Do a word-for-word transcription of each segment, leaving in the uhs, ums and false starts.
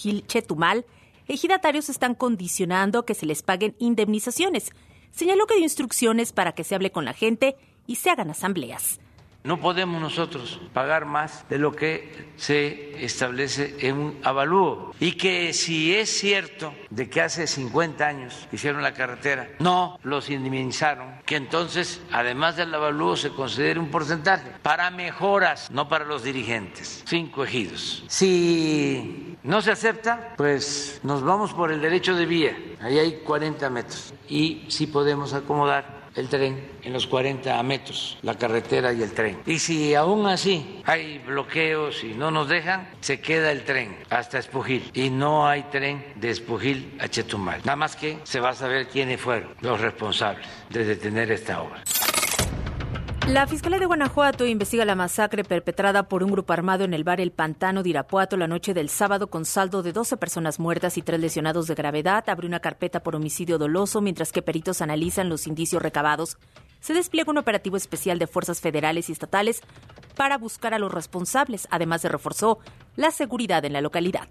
Chetumal, ejidatarios están condicionando que se les paguen indemnizaciones. Señaló que dio instrucciones para que se hable con la gente y se hagan asambleas. No podemos nosotros pagar más de lo que se establece en un avalúo. Y que si es cierto de que hace cincuenta años hicieron la carretera, no los indemnizaron, que entonces, además del avalúo, se considere un porcentaje para mejoras, no para los dirigentes. Cinco ejidos. Si no se acepta, pues nos vamos por el derecho de vía. Ahí hay cuarenta metros. Y sí podemos acomodar el tren en los cuarenta metros, la carretera y el tren. Y si aún así hay bloqueos y no nos dejan, se queda el tren hasta Espujil. Y no hay tren de Espujil a Chetumal. Nada más que se va a saber quiénes fueron los responsables de detener esta obra. La Fiscalía de Guanajuato investiga la masacre perpetrada por un grupo armado en el bar El Pantano de Irapuato la noche del sábado con saldo de doce personas muertas y tres lesionados de gravedad. Abrió una carpeta por homicidio doloso mientras que peritos analizan los indicios recabados. Se despliega un operativo especial de fuerzas federales y estatales para buscar a los responsables. Además, se reforzó la seguridad en la localidad.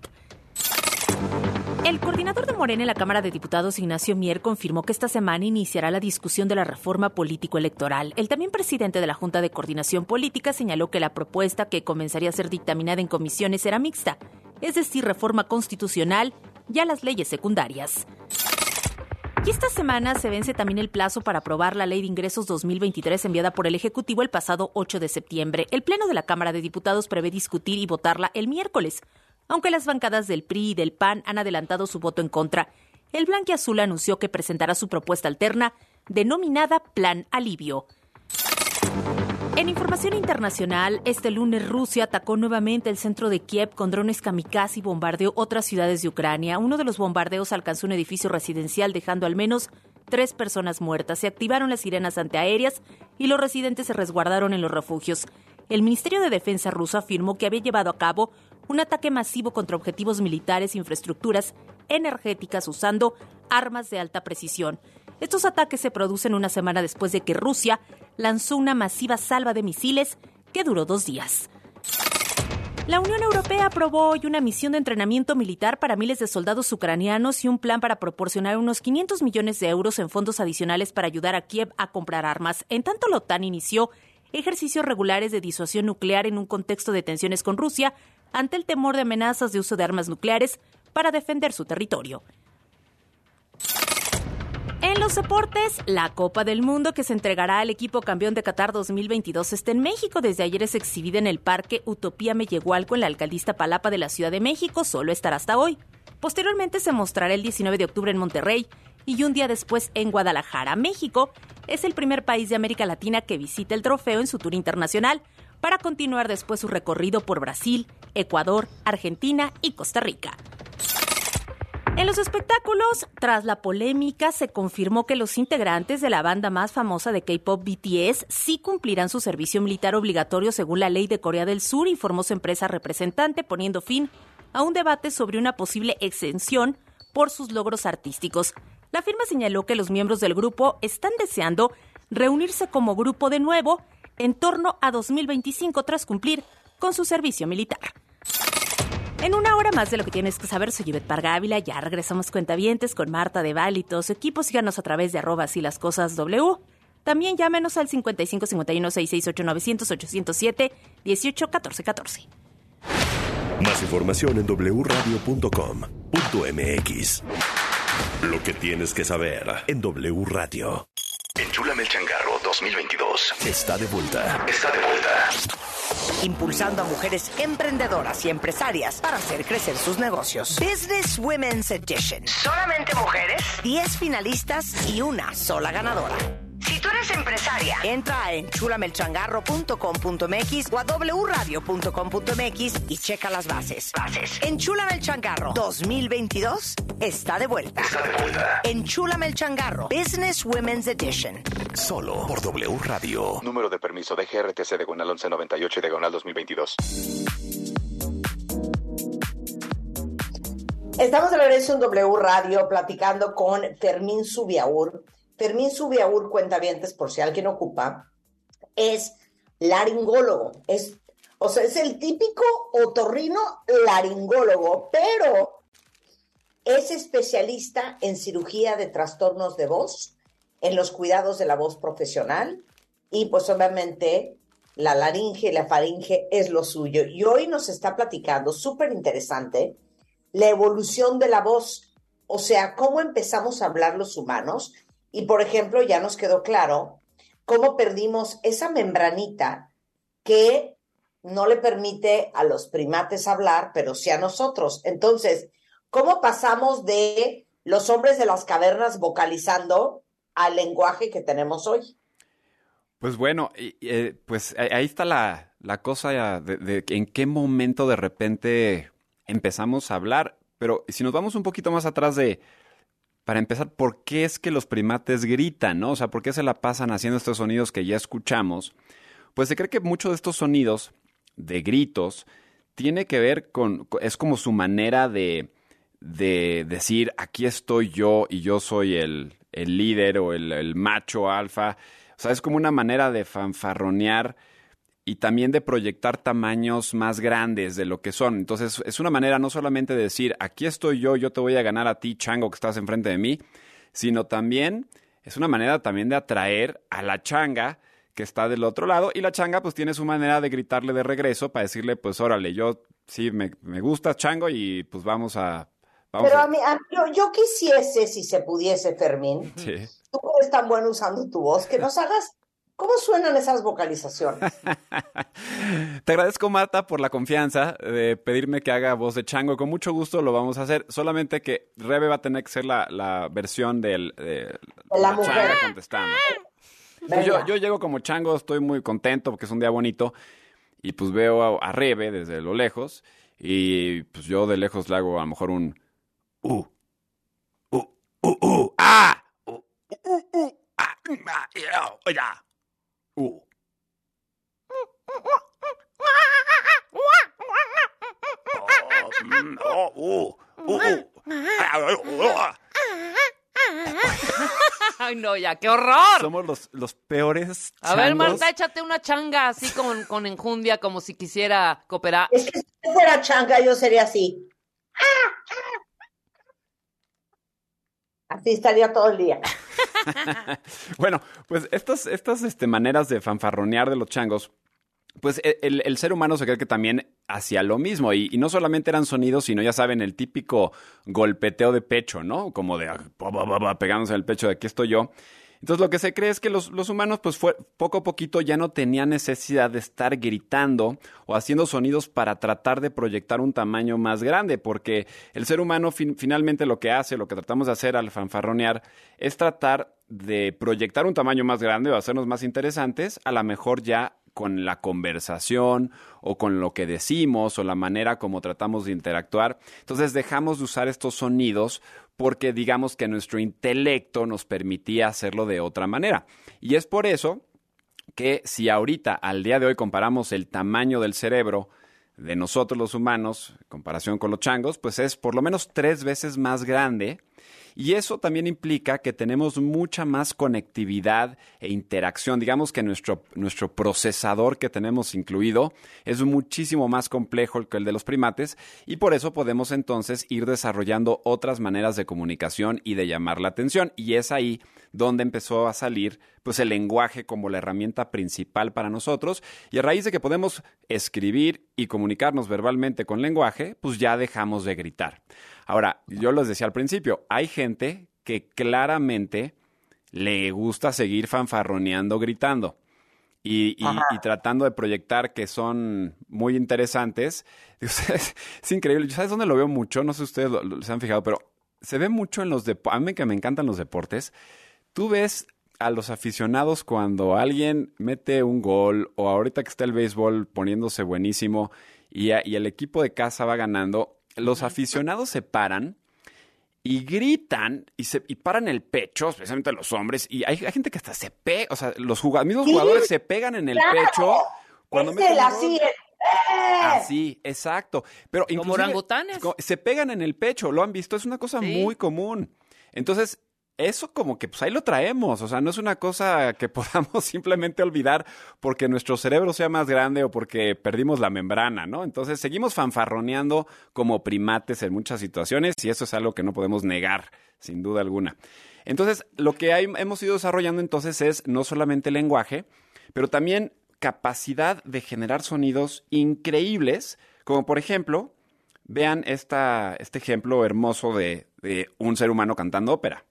El coordinador de Morena en la Cámara de Diputados, Ignacio Mier, confirmó que esta semana iniciará la discusión de la reforma político-electoral. El también presidente de la Junta de Coordinación Política señaló que la propuesta que comenzaría a ser dictaminada en comisiones será mixta, es decir, reforma constitucional y a las leyes secundarias. Y esta semana se vence también el plazo para aprobar la Ley de Ingresos dos mil veintitrés enviada por el Ejecutivo el pasado ocho de septiembre. El Pleno de la Cámara de Diputados prevé discutir y votarla el miércoles, aunque las bancadas del P R I y del P A N han adelantado su voto en contra. El blanquiazul anunció que presentará su propuesta alterna, denominada Plan Alivio. En información internacional, este lunes Rusia atacó nuevamente el centro de Kiev con drones kamikaze y bombardeó otras ciudades de Ucrania. Uno de los bombardeos alcanzó un edificio residencial, dejando al menos tres personas muertas. Se activaron las sirenas antiaéreas y los residentes se resguardaron en los refugios. El Ministerio de Defensa ruso afirmó que había llevado a cabo un ataque masivo contra objetivos militares e infraestructuras energéticas usando armas de alta precisión. Estos ataques se producen una semana después de que Rusia lanzó una masiva salva de misiles que duró dos días. La Unión Europea aprobó hoy una misión de entrenamiento militar para miles de soldados ucranianos y un plan para proporcionar unos quinientos millones de euros en fondos adicionales para ayudar a Kiev a comprar armas. En tanto, la OTAN inició ejercicios regulares de disuasión nuclear en un contexto de tensiones con Rusia ante el temor de amenazas de uso de armas nucleares para defender su territorio. En los deportes, la Copa del Mundo que se entregará al equipo campeón de Qatar dos mil veintidós está en México. Desde ayer es exhibida en el Parque Utopía Mellehualco en la alcaldía Iztapalapa de la Ciudad de México. Solo estará hasta hoy. Posteriormente se mostrará el diecinueve de octubre en Monterrey y un día después en Guadalajara. México es el primer país de América Latina que visita el trofeo en su tour internacional, para continuar después su recorrido por Brasil, Ecuador, Argentina y Costa Rica. En los espectáculos, tras la polémica, se confirmó que los integrantes de la banda más famosa de K-pop B T S sí cumplirán su servicio militar obligatorio según la ley de Corea del Sur, informó su empresa representante, poniendo fin a un debate sobre una posible exención por sus logros artísticos. La firma señaló que los miembros del grupo están deseando reunirse como grupo de nuevo en torno a dos mil veinticinco tras cumplir con su servicio militar. En una hora más de lo que tienes que saber, soy Ivette Parga Ávila. Ya regresamos cuentavientes con Marta de Val y todo su equipo. Síganos a través de arroba así las cosas W. También llámenos al cincuenta y cinco cincuenta y uno sesenta y seis ocho novecientos ochocientos siete dieciocho catorce catorce. Más información en doble u radio punto com punto m x. Lo que tienes que saber en W Radio. Enchúlame el changarro dos mil veintidós. Está de vuelta. Está de vuelta. Impulsando a mujeres emprendedoras y empresarias para hacer crecer sus negocios. Business Women's Edition. Solamente mujeres, diez finalistas y una sola ganadora. Si tú eres empresaria, entra a enchúlame el changarro punto com punto m x o a doble u radio punto com punto m x y checa las bases. Bases. Enchúlame el changarro dos mil veintidós está de vuelta. Está de vuelta. Enchúlame el changarro Business Women's Edition. Solo por W Radio. Número de permiso de G R T C diagonal once noventa y ocho y diagonal dos mil veintidós. Estamos de regreso en W Radio platicando con Fermín Zubiaur. Fermín Zubiaur, cuentavientes, por si alguien ocupa, es laringólogo. Es, o sea, es el típico otorrino laringólogo, pero Es especialista en cirugía de trastornos de voz, en los cuidados de la voz profesional y pues obviamente la laringe y la faringe es lo suyo. Y hoy nos está platicando, súper interesante, la evolución de la voz, o sea, cómo empezamos a hablar los humanos y, por ejemplo, ya nos quedó claro cómo perdimos esa membranita que no le permite a los primates hablar, pero sí a nosotros. Entonces, ¿cómo pasamos de los hombres de las cavernas vocalizando al lenguaje que tenemos hoy? Pues bueno, eh, pues ahí está la, la cosa de, de en qué momento de repente empezamos a hablar. Pero si nos vamos un poquito más atrás de, para empezar, ¿por qué es que los primates gritan, no? O sea, ¿por qué se la pasan haciendo estos sonidos que ya escuchamos? Pues se cree que muchos de estos sonidos de gritos tiene que ver con, es como su manera de, de decir, aquí estoy yo y yo soy el, el líder o el, el macho alfa. O sea, es como una manera de fanfarronear y también de proyectar tamaños más grandes de lo que son. Entonces, es una manera no solamente de decir, aquí estoy yo, yo te voy a ganar a ti, chango, que estás enfrente de mí, sino también es una manera también de atraer a la changa que está del otro lado. Y la changa, pues, tiene su manera de gritarle de regreso para decirle, pues, órale, yo sí me, me gusta, chango, y pues vamos a... Vamos Pero a... a mí, a, yo, yo quisiese, si se pudiese, Fermín, Sí. tú eres tan bueno usando tu voz, que nos hagas, ¿cómo suenan esas vocalizaciones? Te agradezco, Marta, por la confianza de pedirme que haga voz de chango. Con mucho gusto lo vamos a hacer, solamente que Rebe va a tener que ser la, la versión del, de, de la, la mujer changa contestando. Pues yo, yo llego como chango, estoy muy contento porque es un día bonito y pues veo a, a Rebe desde lo lejos y pues yo de lejos le hago a lo mejor un uh, uh, uh, uh, ah, uh, uh, uh, ah, ah, yeah, yeah, uh. Oh, uh, uh, uh. Ay, no, ya, qué horror. Somos los, los peores changos. A ver, Marta, échate una changa así con, con enjundia, como si quisiera cooperar. Es que si yo fuera changa, yo sería así. Así estaría todo el día. Bueno, pues estas, estas este, maneras de fanfarronear de los changos, pues el, el ser humano se cree que también hacía lo mismo. Y, y no solamente eran sonidos, sino ya saben, el típico golpeteo de pecho, ¿no? Como de pegándose en el pecho de aquí estoy yo. Entonces lo que se cree es que los, los humanos, pues fue, poco a poquito ya no tenían necesidad de estar gritando o haciendo sonidos para tratar de proyectar un tamaño más grande, porque el ser humano fin, finalmente lo que hace, lo que tratamos de hacer al fanfarronear, es tratar de proyectar un tamaño más grande o hacernos más interesantes, a lo mejor ya con la conversación o con lo que decimos o la manera como tratamos de interactuar. Entonces dejamos de usar estos sonidos porque digamos que nuestro intelecto nos permitía hacerlo de otra manera. Y es por eso que si ahorita, al día de hoy, comparamos el tamaño del cerebro de nosotros los humanos, en comparación con los changos, pues es por lo menos tres veces más grande. Y eso también implica que tenemos mucha más conectividad e interacción. Digamos que nuestro, nuestro procesador que tenemos incluido es muchísimo más complejo que el de los primates y por eso podemos entonces ir desarrollando otras maneras de comunicación y de llamar la atención. Y es ahí donde empezó a salir pues, el lenguaje como la herramienta principal para nosotros. Y a raíz de que podemos escribir y comunicarnos verbalmente con lenguaje, pues ya dejamos de gritar. Ahora, yo les decía al principio, hay gente que claramente le gusta seguir fanfarroneando, gritando y, y, y tratando de proyectar que son muy interesantes. Es, es increíble. ¿Sabes dónde lo veo mucho? No sé si ustedes lo, lo, se han fijado, pero se ve mucho en los deportes. A mí que me encantan los deportes. Tú ves a los aficionados cuando alguien mete un gol o ahorita que está el béisbol poniéndose buenísimo y, a, y el equipo de casa va ganando. Los aficionados se paran y gritan y se y paran el pecho, especialmente los hombres, y hay, hay gente que hasta se pega, o sea, los jugadores, mismos sí, jugadores se pegan en el claro. pecho cuando es meten el así, ¡eh! Así, exacto. Pero como orangutanes. Se pegan en el pecho, ¿lo han visto? Es una cosa sí. muy común. Entonces, eso como que pues ahí lo traemos, o sea, no es una cosa que podamos simplemente olvidar porque nuestro cerebro sea más grande o porque perdimos la membrana, ¿no? Entonces seguimos fanfarroneando como primates en muchas situaciones y eso es algo que no podemos negar, sin duda alguna. Entonces, lo que hay, hemos ido desarrollando entonces es no solamente el lenguaje, pero también capacidad de generar sonidos increíbles, como por ejemplo, vean esta, este ejemplo hermoso de, de un ser humano cantando ópera.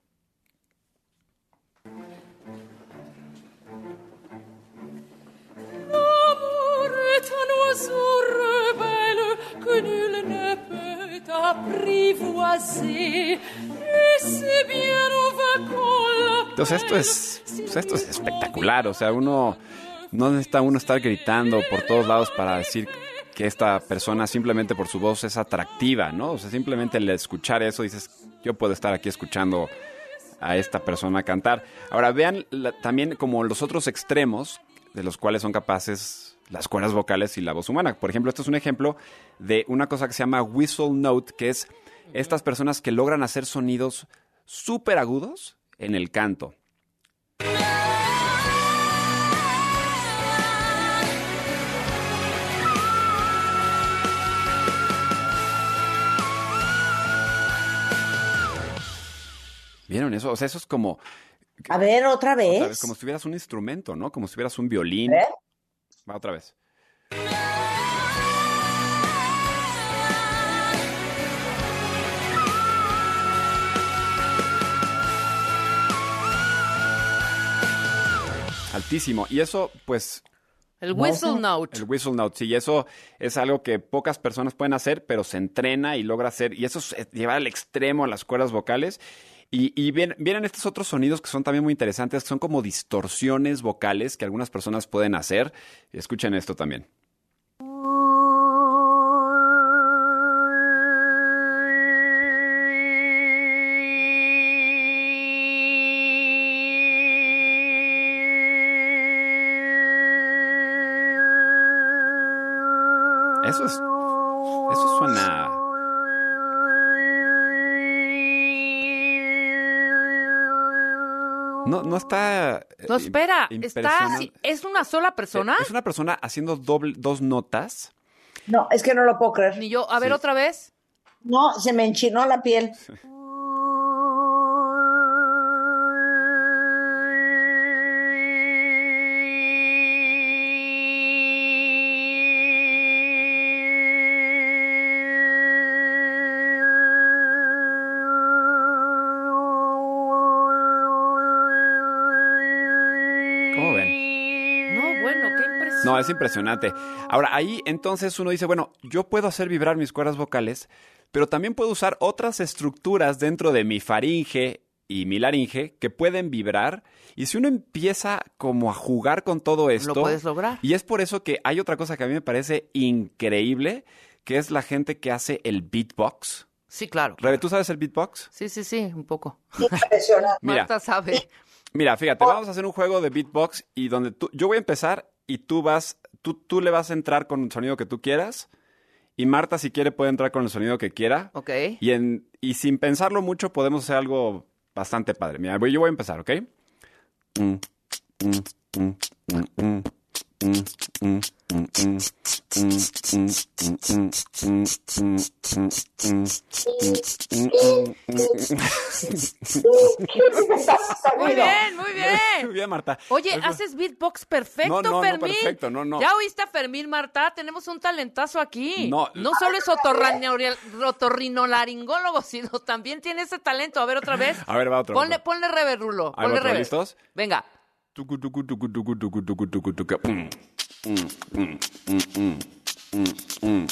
Entonces esto es, pues esto es espectacular, o sea, uno no necesita uno estar gritando por todos lados para decir que esta persona simplemente por su voz es atractiva, ¿no? O sea, simplemente al escuchar eso dices, yo puedo estar aquí escuchando a esta persona cantar. Ahora vean la, también como los otros extremos de los cuales son capaces las cuerdas vocales y la voz humana. Por ejemplo, esto es un ejemplo de una cosa que se llama whistle note, que es estas personas que logran hacer sonidos súper agudos en el canto. ¿Vieron eso? O sea, eso es como... A ver, otra vez. Otra vez, como si tuvieras un instrumento, ¿no? Como si tuvieras un violín. ¿Eh? Va otra vez. Altísimo. Y eso, pues... El whistle note. El whistle note, sí. Y eso es algo que pocas personas pueden hacer, pero se entrena y logra hacer. Y eso es llevar al extremo a las cuerdas vocales. Y, y vienen, vienen estos otros sonidos que son también muy interesantes, que son como distorsiones vocales que algunas personas pueden hacer. Escuchen esto también. Eso es, eso suena... No, no está... No, espera, im- está impresionante. así- ¿es una sola persona? Es una persona haciendo doble, dos notas. No, es que no lo puedo creer. Ni yo, a ver Sí. otra vez. No, se me enchinó la piel. ¿Cómo ven? No, bueno, qué impresión. No, es impresionante. Ahora, ahí entonces uno dice, bueno, yo puedo hacer vibrar mis cuerdas vocales, pero también puedo usar otras estructuras dentro de mi faringe y mi laringe que pueden vibrar. Y si uno empieza como a jugar con todo esto... Lo puedes lograr. Y es por eso que hay otra cosa que a mí me parece increíble, que es la gente que hace el beatbox. Sí, claro. Rebe, ¿tú sabes el beatbox? Sí, sí, sí, un poco. Impresionante. Mira. Marta sabe. Mira, fíjate, vamos a hacer un juego de beatbox y donde tú, yo voy a empezar y tú vas, tú, tú le vas a entrar con el sonido que tú quieras y Marta si quiere puede entrar con el sonido que quiera. Ok. Y, en, y sin pensarlo mucho podemos hacer algo bastante padre. Mira, voy- yo voy a empezar, ¿ok? Mm, mm, mm, mm, mm. Mm, mm, mm, mm, mm, mm, mm, mm, mm, Muy bien, muy bien. Muy bien, Marta. Oye, Eso- haces beatbox perfecto, No, no, no, Fermín. perfecto, no, no. ¿Ya oíste a Fermín, Marta? Tenemos un talentazo aquí. No. No solo es otorrino- otorrinolaringólogo, sino también tiene ese talento. A ver, otra vez. A ver, va otro. Ponle, otro. ponle rever, Rulo. Ahí va Ponle otro, rever. ¿listos? Venga. Tucu, tucu, tucu, tucu, tucu, tucu, tucu, tucu. Mm, mm, mm, mm, mm, mm,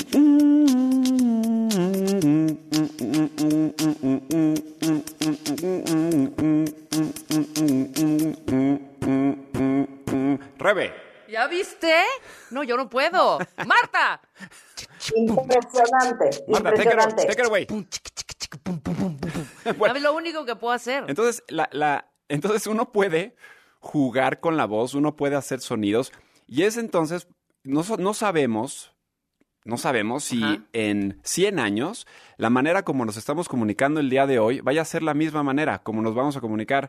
mm. Rebe. ¿Ya viste? No, yo no puedo. ¡Marta! Impresionante. Marta, take it, Impresionante. take it away. Pum, chiqui, chiqui, chiqui, pum, pum, pum, pum, pum. Bueno. ¿Sabes lo único que puedo hacer? Entonces, la, la, entonces uno puede jugar con la voz, uno puede hacer sonidos, y es entonces, no, so- no sabemos no sabemos si Ajá. en cien años la manera como nos estamos comunicando el día de hoy vaya a ser la misma manera como nos vamos a comunicar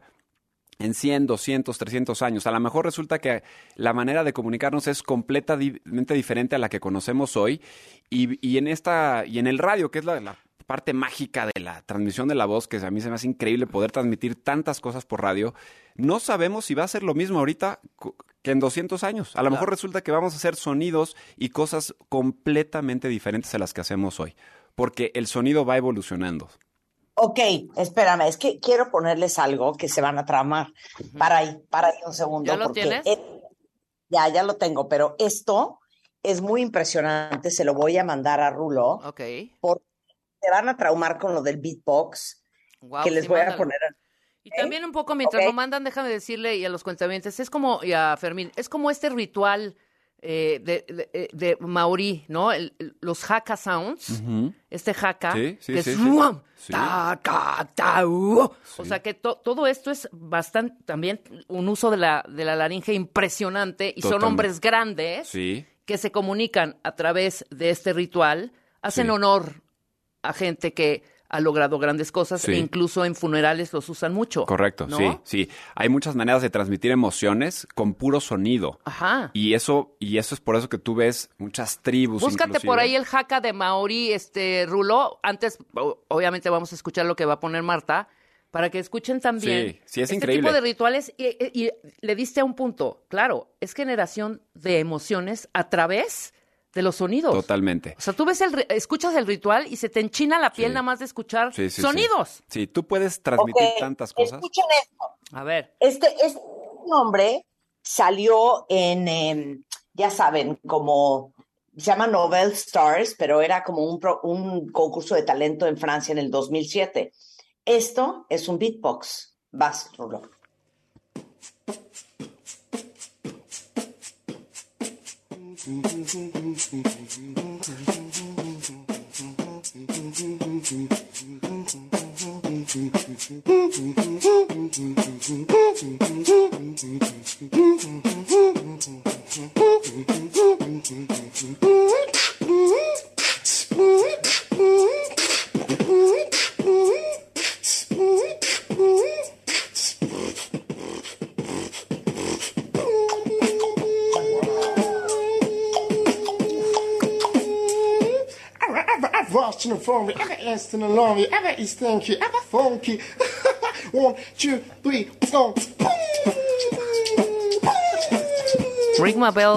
en cien, doscientos, trescientos años. A lo mejor resulta que la manera de comunicarnos es completamente diferente a la que conocemos hoy y, y en esta y en el radio, que es la, la parte mágica de la transmisión de la voz, que a mí se me hace increíble poder transmitir tantas cosas por radio, no sabemos si va a ser lo mismo ahorita que en doscientos años. A lo claro. mejor resulta que vamos a hacer sonidos y cosas completamente diferentes a las que hacemos hoy, porque el sonido va evolucionando. Ok, espérame, es que quiero ponerles algo que se van a tramar. Uh-huh. Para ahí, para ahí un segundo. ¿Ya lo porque tienes? Es, ya, ya lo tengo, pero esto es muy impresionante, se lo voy a mandar a Rulo. Ok. Porque se van a traumar con lo del beatbox, wow, que les sí, voy mándalo. a poner. Y también un poco, mientras okay. lo mandan, déjame decirle y a los cuentavientes, es como, y a Fermín, es como este ritual eh, de, de, de Maorí, ¿no? El, el, los haka sounds, uh-huh. este haka, sí, sí, que sí, es sí, sí. ta, ta, ta, uh. sí. O sea que to, todo esto es bastante, también un uso de la, de la laringe impresionante y Totalmente. Son hombres grandes sí. que se comunican a través de este ritual, hacen sí. honor a gente que ha logrado grandes cosas sí. e incluso en funerales los usan mucho. Correcto, ¿no? sí, sí. Hay muchas maneras de transmitir emociones con puro sonido. Ajá. Y eso, y eso es por eso que tú ves muchas tribus. Búscate inclusive. por ahí el haka de Maorí, este Rulo. Antes, obviamente, vamos a escuchar lo que va a poner Marta, para que escuchen también. Sí, sí, es este increíble. tipo de rituales. Y, y, y le diste a un punto. Claro, es generación de emociones a través de los sonidos. Totalmente. O sea, tú ves el, escuchas el ritual y se te enchina la piel sí. nada más de escuchar sí, sí, sonidos. Sí. sí, tú puedes transmitir okay. tantas cosas. Escuchen esto. A ver. Este, este nombre salió en, eh, ya saben, como, se llama Novel Stars, pero era como un, pro, un concurso de talento en Francia en el dos mil siete. Esto es un beatbox. Vas, Rulo. Watching for me, ever instant along me, ever is stinky, ever funky. One, two, three, go. Ring my bell.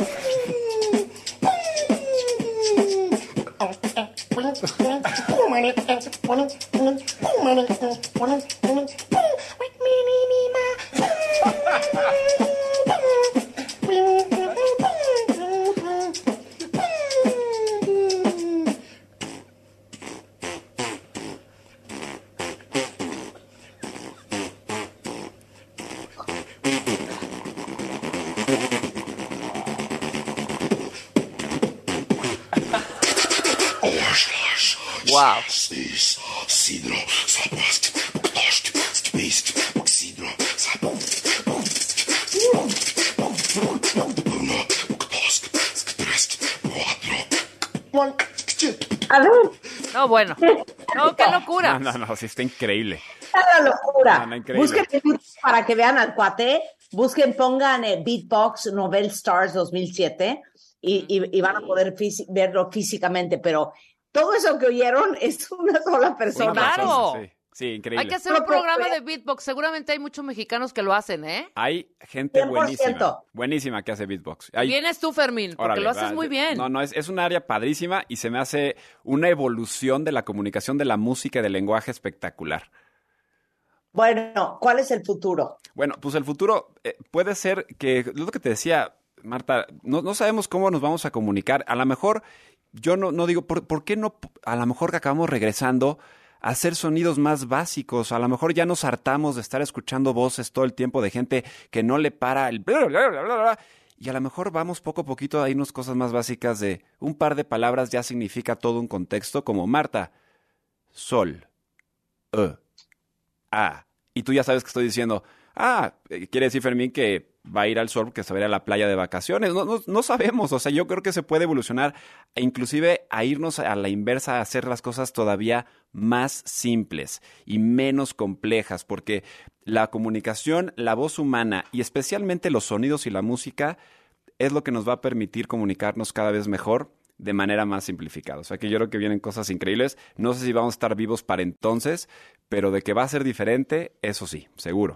Wow. A ver. No, bueno. No, qué locura. No, no, no, sí está increreíble. ¡Qué locura! No, no, increíble. Busquen para que vean al cuate. Busquen, pongan eh, Beatbox Novel Stars dos mil siete y, y, y van a poder fisi- verlo físicamente, pero todo eso que oyeron es una sola persona. Claro. Sí, sí, increíble. Hay que hacer un programa de beatbox. Seguramente hay muchos mexicanos que lo hacen, ¿eh? Hay gente cien por ciento. buenísima, buenísima que hace beatbox. Hay... Vienes tú, Fermín, porque Órale, lo haces va. muy bien. No, no, es, es un área padrísima y se me hace una evolución de la comunicación de la música y del lenguaje espectacular. Bueno, ¿cuál es el futuro? Bueno, pues el futuro eh, puede ser que, lo que te decía, Marta, no, no sabemos cómo nos vamos a comunicar. A lo mejor, yo no, no digo, ¿por, ¿por qué no? A lo mejor que acabamos regresando a hacer sonidos más básicos. A lo mejor ya nos hartamos de estar escuchando voces todo el tiempo de gente que no le para el... Bla, bla, bla, bla, bla, y a lo mejor vamos poco a poquito a irnos cosas más básicas de un par de palabras ya significa todo un contexto, como Marta, sol, e, a. Y tú ya sabes que estoy diciendo, ah, quiere decir, Fermín, que va a ir al sol, que se va a ir a la playa de vacaciones. No, no, no sabemos, o sea, yo creo que se puede evolucionar e inclusive a irnos a la inversa, a hacer las cosas todavía más simples y menos complejas, porque la comunicación, la voz humana y especialmente los sonidos y la música es lo que nos va a permitir comunicarnos cada vez mejor de manera más simplificada. O sea que yo creo que vienen cosas increíbles. No sé si vamos a estar vivos para entonces, pero de que va a ser diferente, eso sí, seguro.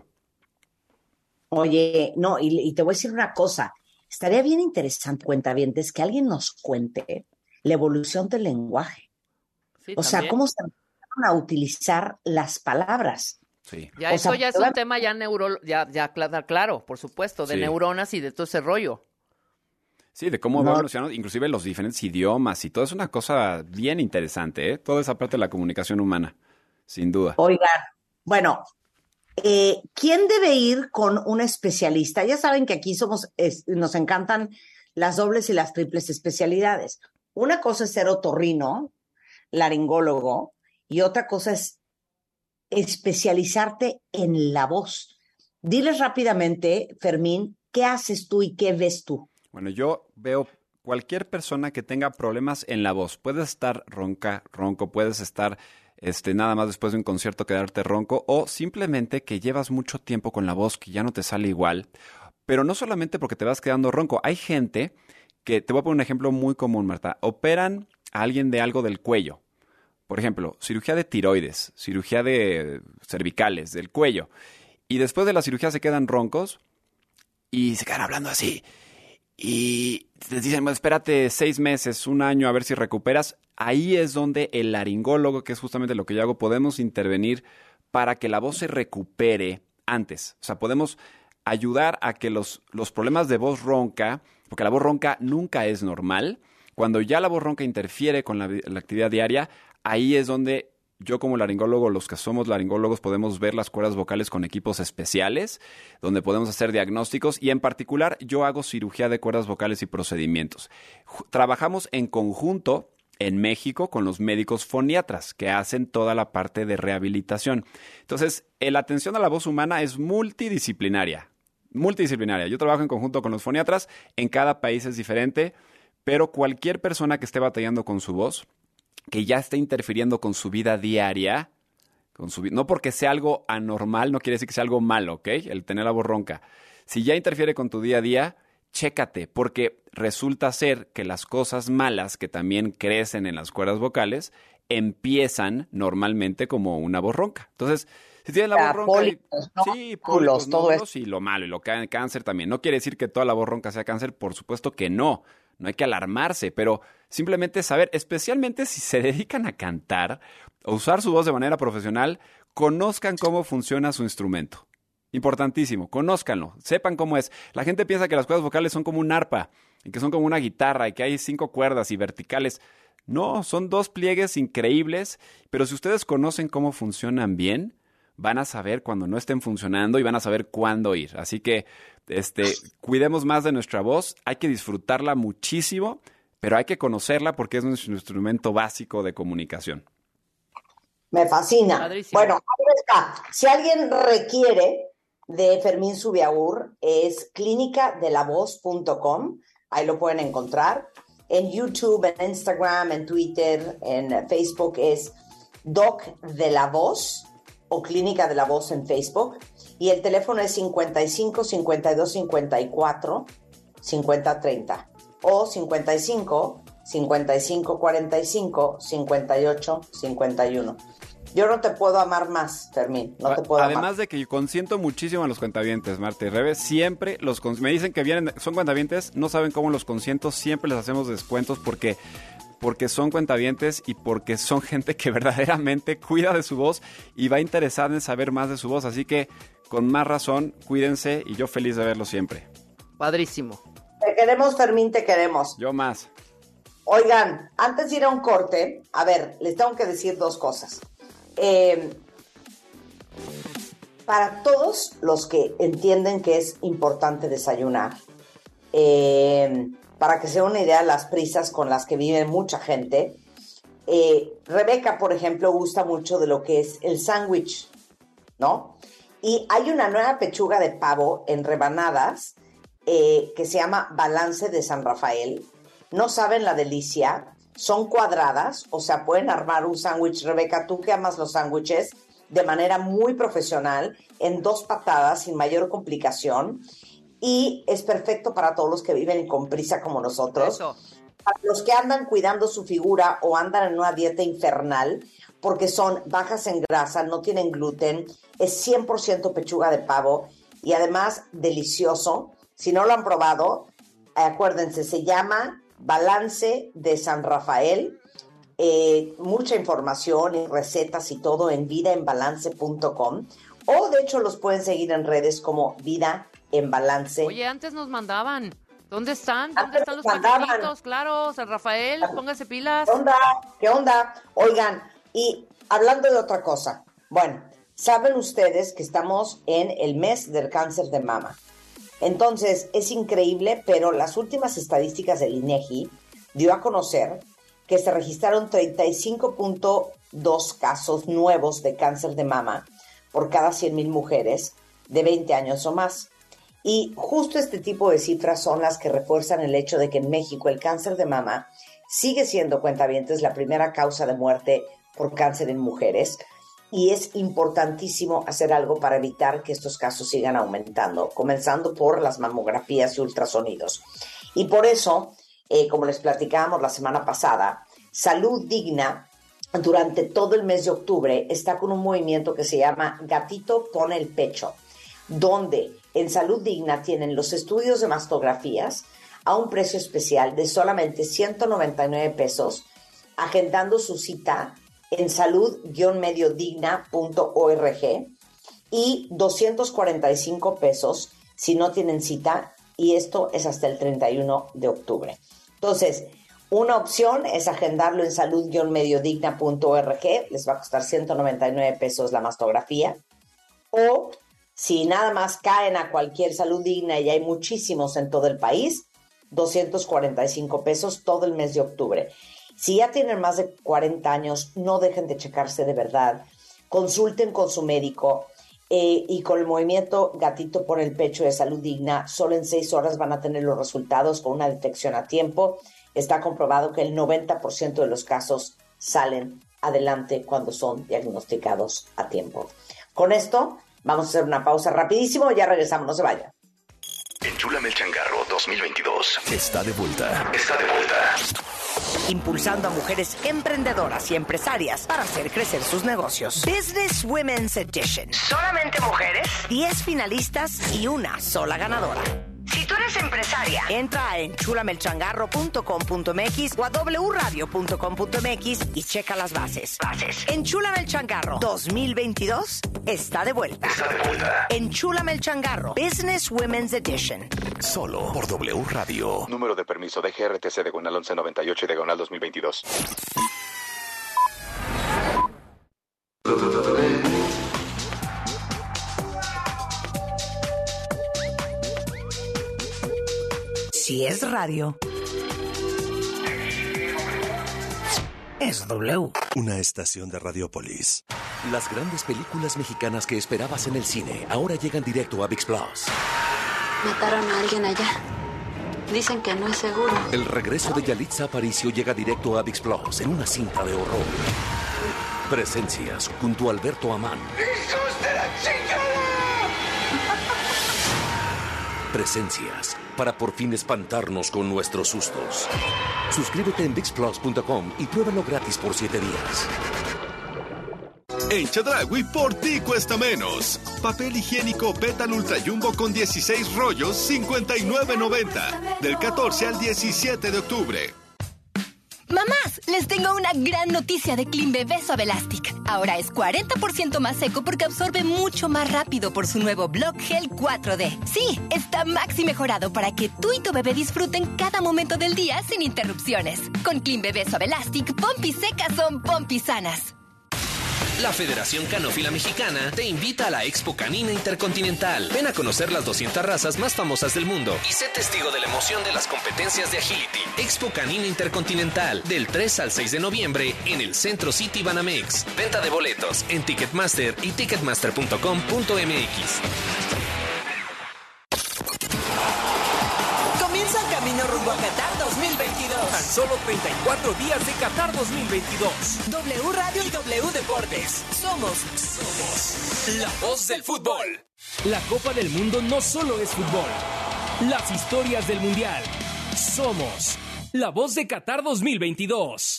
Oye, no, y, y te voy a decir una cosa. Estaría bien interesante, cuentavientes, que alguien nos cuente la evolución del lenguaje. Sí, o sea, también. cómo se empezaron a utilizar las palabras. Sí. Ya O eso sea, ya es toda- un tema ya neuro, ya, ya cla- claro, por supuesto, de Sí. neuronas y de todo ese rollo. Sí, de cómo No. va evolucionando, inclusive los diferentes idiomas y todo es una cosa bien interesante, ¿eh? Toda esa parte de la comunicación humana, sin duda. Oigan, bueno, eh, ¿quién debe ir con un especialista? Ya saben que aquí somos, es- nos encantan las dobles y las triples especialidades. Una cosa es ser otorrino, laringólogo, y otra cosa es especializarte en la voz. Diles rápidamente, Fermín, ¿qué haces tú y qué ves tú? Bueno, yo veo cualquier persona que tenga problemas en la voz. Puedes estar ronca, ronco, puedes estar este, nada más después de un concierto quedarte ronco o simplemente que llevas mucho tiempo con la voz que ya no te sale igual. Pero no solamente porque te vas quedando ronco. Hay gente que, te voy a poner un ejemplo muy común, Marta. Operan a alguien de algo del cuello. Por ejemplo, cirugía de tiroides, cirugía de cervicales, del cuello. Y después de la cirugía se quedan roncos y se quedan hablando así. Y les dicen, bueno, espérate seis meses, un año, a ver si recuperas. Ahí es donde el laringólogo, que es justamente lo que yo hago, podemos intervenir para que la voz se recupere antes. O sea, podemos ayudar a que los, los problemas de voz ronca, porque la voz ronca nunca es normal, cuando ya la voz ronca interfiere con la, la actividad diaria, ahí es donde yo como laringólogo, los que somos laringólogos, podemos ver las cuerdas vocales con equipos especiales, donde podemos hacer diagnósticos y en particular yo hago cirugía de cuerdas vocales y procedimientos. Ju- Trabajamos en conjunto en México con los médicos foniatras que hacen toda la parte de rehabilitación. Entonces, eh, la atención a la voz humana es multidisciplinaria, multidisciplinaria. Yo trabajo en conjunto con los foniatras, en cada país es diferente, pero cualquier persona que esté batallando con su voz, que ya esté interfiriendo con su vida diaria, con su vi- no porque sea algo anormal, no quiere decir que sea algo malo, ¿ok? El tener la voz ronca. Si ya interfiere con tu día a día, chécate, porque resulta ser que las cosas malas que también crecen en las cuerdas vocales empiezan normalmente como una voz ronca. Entonces, si tienes la O sea, voz ronca... y- pólipos, ¿no? sí, Nódulos, pólipos, todo nódulos y lo malo, y lo que hay cáncer también. No quiere decir que toda la voz ronca sea cáncer, por supuesto que no. No hay que alarmarse, pero simplemente saber, especialmente si se dedican a cantar o usar su voz de manera profesional, conozcan cómo funciona su instrumento. Importantísimo, conózcanlo, sepan cómo es. La gente piensa que las cuerdas vocales son como un arpa y que son como una guitarra y que hay cinco cuerdas y verticales. No, son dos pliegues increíbles, pero si ustedes conocen cómo funcionan bien, van a saber cuando no estén funcionando y van a saber cuándo ir. Así que este, cuidemos más de nuestra voz, hay que disfrutarla muchísimo, pero hay que conocerla porque es nuestro instrumento básico de comunicación. Me fascina. Padrísimo. Bueno, ahí está. Si alguien requiere de Fermín Subiaur, es clínica de la voz punto com. Ahí lo pueden encontrar. En YouTube, en Instagram, en Twitter, en Facebook es Doc de la Voz o Clínica de la Voz en Facebook. Y el teléfono es cincuenta y cinco, cincuenta y dos, cincuenta y cuatro, cincuenta, treinta. O cincuenta y cinco, cincuenta y cinco, cuarenta y cinco, cincuenta y ocho, cincuenta y uno. Yo no te puedo amar más, Fermín. No te puedo Además amar. de que yo consiento muchísimo a los cuentavientes, Marta y Rebe, siempre los cons- me dicen que vienen, son cuentavientes, no saben cómo los consiento, siempre les hacemos descuentos porque, porque son cuentavientes y porque son gente que verdaderamente cuida de su voz y va interesada en saber más de su voz, así que con más razón, cuídense y yo feliz de verlos siempre. Padrísimo. Te queremos, Fermín, te queremos. Yo más. Oigan, antes de ir a un corte, a ver, les tengo que decir dos cosas. Eh, para todos los que entienden que es importante desayunar, eh, para que sea una idea las prisas con las que vive mucha gente, eh, Rebeca, por ejemplo, gusta mucho de lo que es el sándwich, ¿no? Y hay una nueva pechuga de pavo en rebanadas eh, que se llama Balance de San Rafael. No saben la delicia. Son cuadradas, o sea, pueden armar un sándwich. Rebeca, tú que amas los sándwiches, de manera muy profesional, en dos patadas, sin mayor complicación. Y es perfecto para todos los que viven con prisa como nosotros. Eso. Para los que andan cuidando su figura o andan en una dieta infernal, porque son bajas en grasa, no tienen gluten, es cien por ciento pechuga de pavo y además delicioso. Si no lo han probado, acuérdense, se llama Balance de San Rafael. Eh, mucha información y recetas y todo en vida en balance punto com, o de hecho los pueden seguir en redes como Vida en Balance. Oye, antes nos mandaban. ¿Dónde están? ¿Dónde antes están los paquetitos? Claro, San Rafael, póngase pilas. ¿Qué onda? ¿Qué onda? Oigan, y hablando de otra cosa, bueno, saben ustedes que estamos en el mes del cáncer de mama. Entonces, es increíble, pero las últimas estadísticas del INEGI dio a conocer que se registraron treinta y cinco punto dos casos nuevos de cáncer de mama por cada cien mil mujeres de veinte años o más. Y justo este tipo de cifras son las que refuerzan el hecho de que en México el cáncer de mama sigue siendo, cuentavientes, la primera causa de muerte por cáncer en mujeres. Y es importantísimo hacer algo para evitar que estos casos sigan aumentando, comenzando por las mamografías y ultrasonidos. Y por eso, eh, como les platicábamos la semana pasada, Salud Digna, durante todo el mes de octubre, está con un movimiento que se llama Gatito Pone el Pecho, donde en Salud Digna tienen los estudios de mastografías a un precio especial de solamente ciento noventa y nueve pesos, agendando su cita en salud guion medio digna punto org, y doscientos cuarenta y cinco pesos si no tienen cita, y esto es hasta el treinta y uno de octubre. Entonces, una opción es agendarlo en salud guion medio digna punto org, les va a costar ciento noventa y nueve pesos la mastografía, o si nada más caen a cualquier Salud Digna, y hay muchísimos en todo el país, doscientos cuarenta y cinco pesos todo el mes de octubre. Si ya tienen más de cuarenta años, no dejen de checarse de verdad. Consulten con su médico eh, y con el movimiento Gatito por el Pecho de Salud Digna, solo en seis horas van a tener los resultados con una detección a tiempo. Está comprobado que el noventa por ciento de los casos salen adelante cuando son diagnosticados a tiempo. Con esto, vamos a hacer una pausa rapidísimo y ya regresamos, no se vayan. Enchúlame el changarro dos mil veintidós. Está de vuelta. Está de vuelta. Impulsando a mujeres emprendedoras y empresarias para hacer crecer sus negocios. Business Women's Edition. Solamente mujeres, diez finalistas y una sola ganadora. Si tú eres empresaria, entra a enchúlame el changarro punto com punto m x o a w radio punto com punto m x y checa las bases. Bases. Enchúlame el changarro dos mil veintidós está de vuelta. Está de vuelta. Enchúlame el changarro Business Women's Edition. Solo por W Radio. Número de permiso de G R T C diagonal once noventa y ocho diagonal dos mil veintidós. Si es radio, es W. Una estación de Radiopolis. Las grandes películas mexicanas que esperabas en el cine ahora llegan directo a ViX Plus. Mataron a alguien allá. Dicen que no es seguro. El regreso de Yalitza Aparicio llega directo a ViX Plus en una cinta de horror. Presencias junto a Alberto Amán. ¡Hijos de la chingada! Presencias para por fin espantarnos con nuestros sustos. Suscríbete en vix plus punto com y pruébalo gratis por siete días. En Chedraui, por ti cuesta menos. Papel higiénico Pétal Ultra Jumbo con dieciséis rollos, cincuenta y nueve noventa. Del catorce al diecisiete de octubre. ¡Mamás! Les tengo una gran noticia de Clean Bebé Suave Elastic. Ahora es cuarenta por ciento más seco porque absorbe mucho más rápido por su nuevo Block Gel cuatro D. Sí, está maxi mejorado para que tú y tu bebé disfruten cada momento del día sin interrupciones. Con Clean Bebé Suave Elastic, pompis secas son pompis sanas. La Federación Canófila Mexicana te invita a la Expo Canina Intercontinental. Ven a conocer las doscientas razas más famosas del mundo y sé testigo de la emoción de las competencias de agility. Expo Canina Intercontinental, del tres al seis de noviembre en el Centro City Banamex. Venta de boletos en Ticketmaster y ticketmaster punto com punto m x. Comienza el camino rumbo a Qatar dos mil veintidós. Tan solo treinta y cuatro días de Qatar dos mil veintidós. W Radio y W Deportes. Somos, somos la voz del fútbol. La Copa del Mundo no solo es fútbol. Las historias del Mundial. Somos la voz de Qatar dos mil veintidós.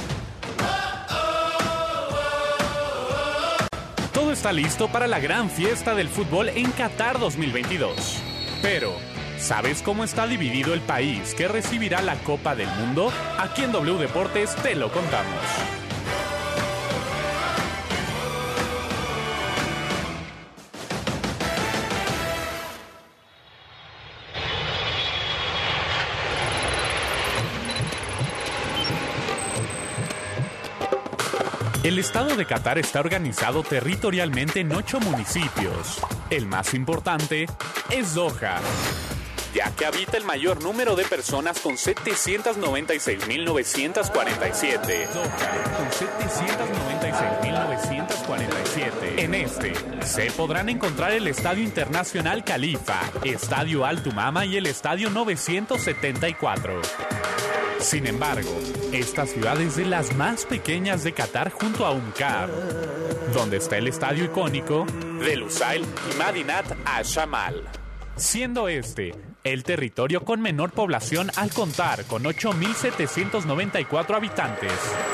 Todo está listo para la gran fiesta del fútbol en Qatar dos mil veintidós. Pero, ¿sabes cómo está dividido el país que recibirá la Copa del Mundo? Aquí en W Deportes te lo contamos. El estado de Qatar está organizado territorialmente en ocho municipios. El más importante es Doha, ya que habita el mayor número de personas con setecientos noventa y seis mil novecientos cuarenta y siete. Doha, con setecientos noventa y seis mil novecientos cuarenta y siete. En este se podrán encontrar el Estadio Internacional Khalifa, Estadio Al Tumama y el Estadio novecientos setenta y cuatro. Sin embargo, esta ciudad es de las más pequeñas de Qatar junto a Umqar, donde está el estadio icónico de Lusail y Madinat Al-Shamal, siendo este el territorio con menor población al contar con ocho mil setecientos noventa y cuatro habitantes.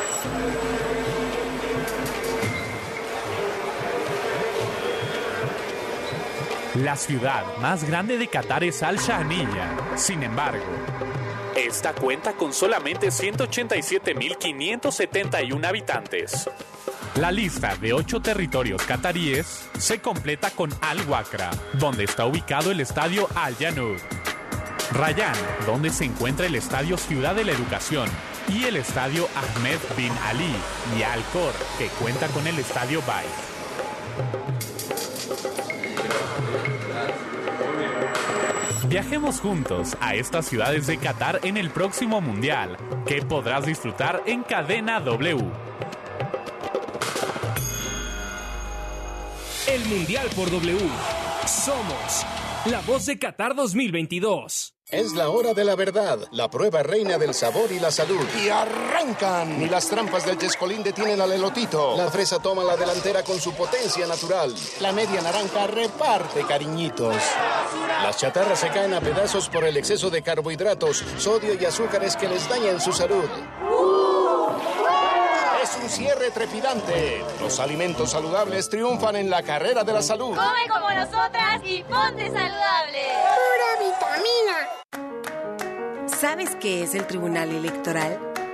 La ciudad más grande de Qatar es Al-Shahniya. Sin embargo, esta cuenta con solamente ciento ochenta y siete mil quinientos setenta y uno habitantes. La lista de ocho territorios cataríes se completa con Al-Wakra, donde está ubicado el estadio Al-Janud, Rayyan, donde se encuentra el estadio Ciudad de la Educación, y el estadio Ahmed bin Ali, y Al-Khor, que cuenta con el estadio Bay. Viajemos juntos a estas ciudades de Qatar en el próximo Mundial, que podrás disfrutar en Cadena W. El Mundial por W. Somos la voz de Qatar dos mil veintidós. Es la hora de la verdad, la prueba reina del sabor y la salud. Y arrancan. Ni las trampas del Chescolín detienen al elotito. La fresa toma la delantera con su potencia natural. La media naranja reparte cariñitos. Las chatarras se caen a pedazos por el exceso de carbohidratos, sodio y azúcares que les dañan su salud. Es un cierre trepidante. Los alimentos saludables triunfan en la carrera de la salud. Come como nosotras y ponte saludable. Pura vitamina. ¿Sabes qué es el Tribunal Electoral?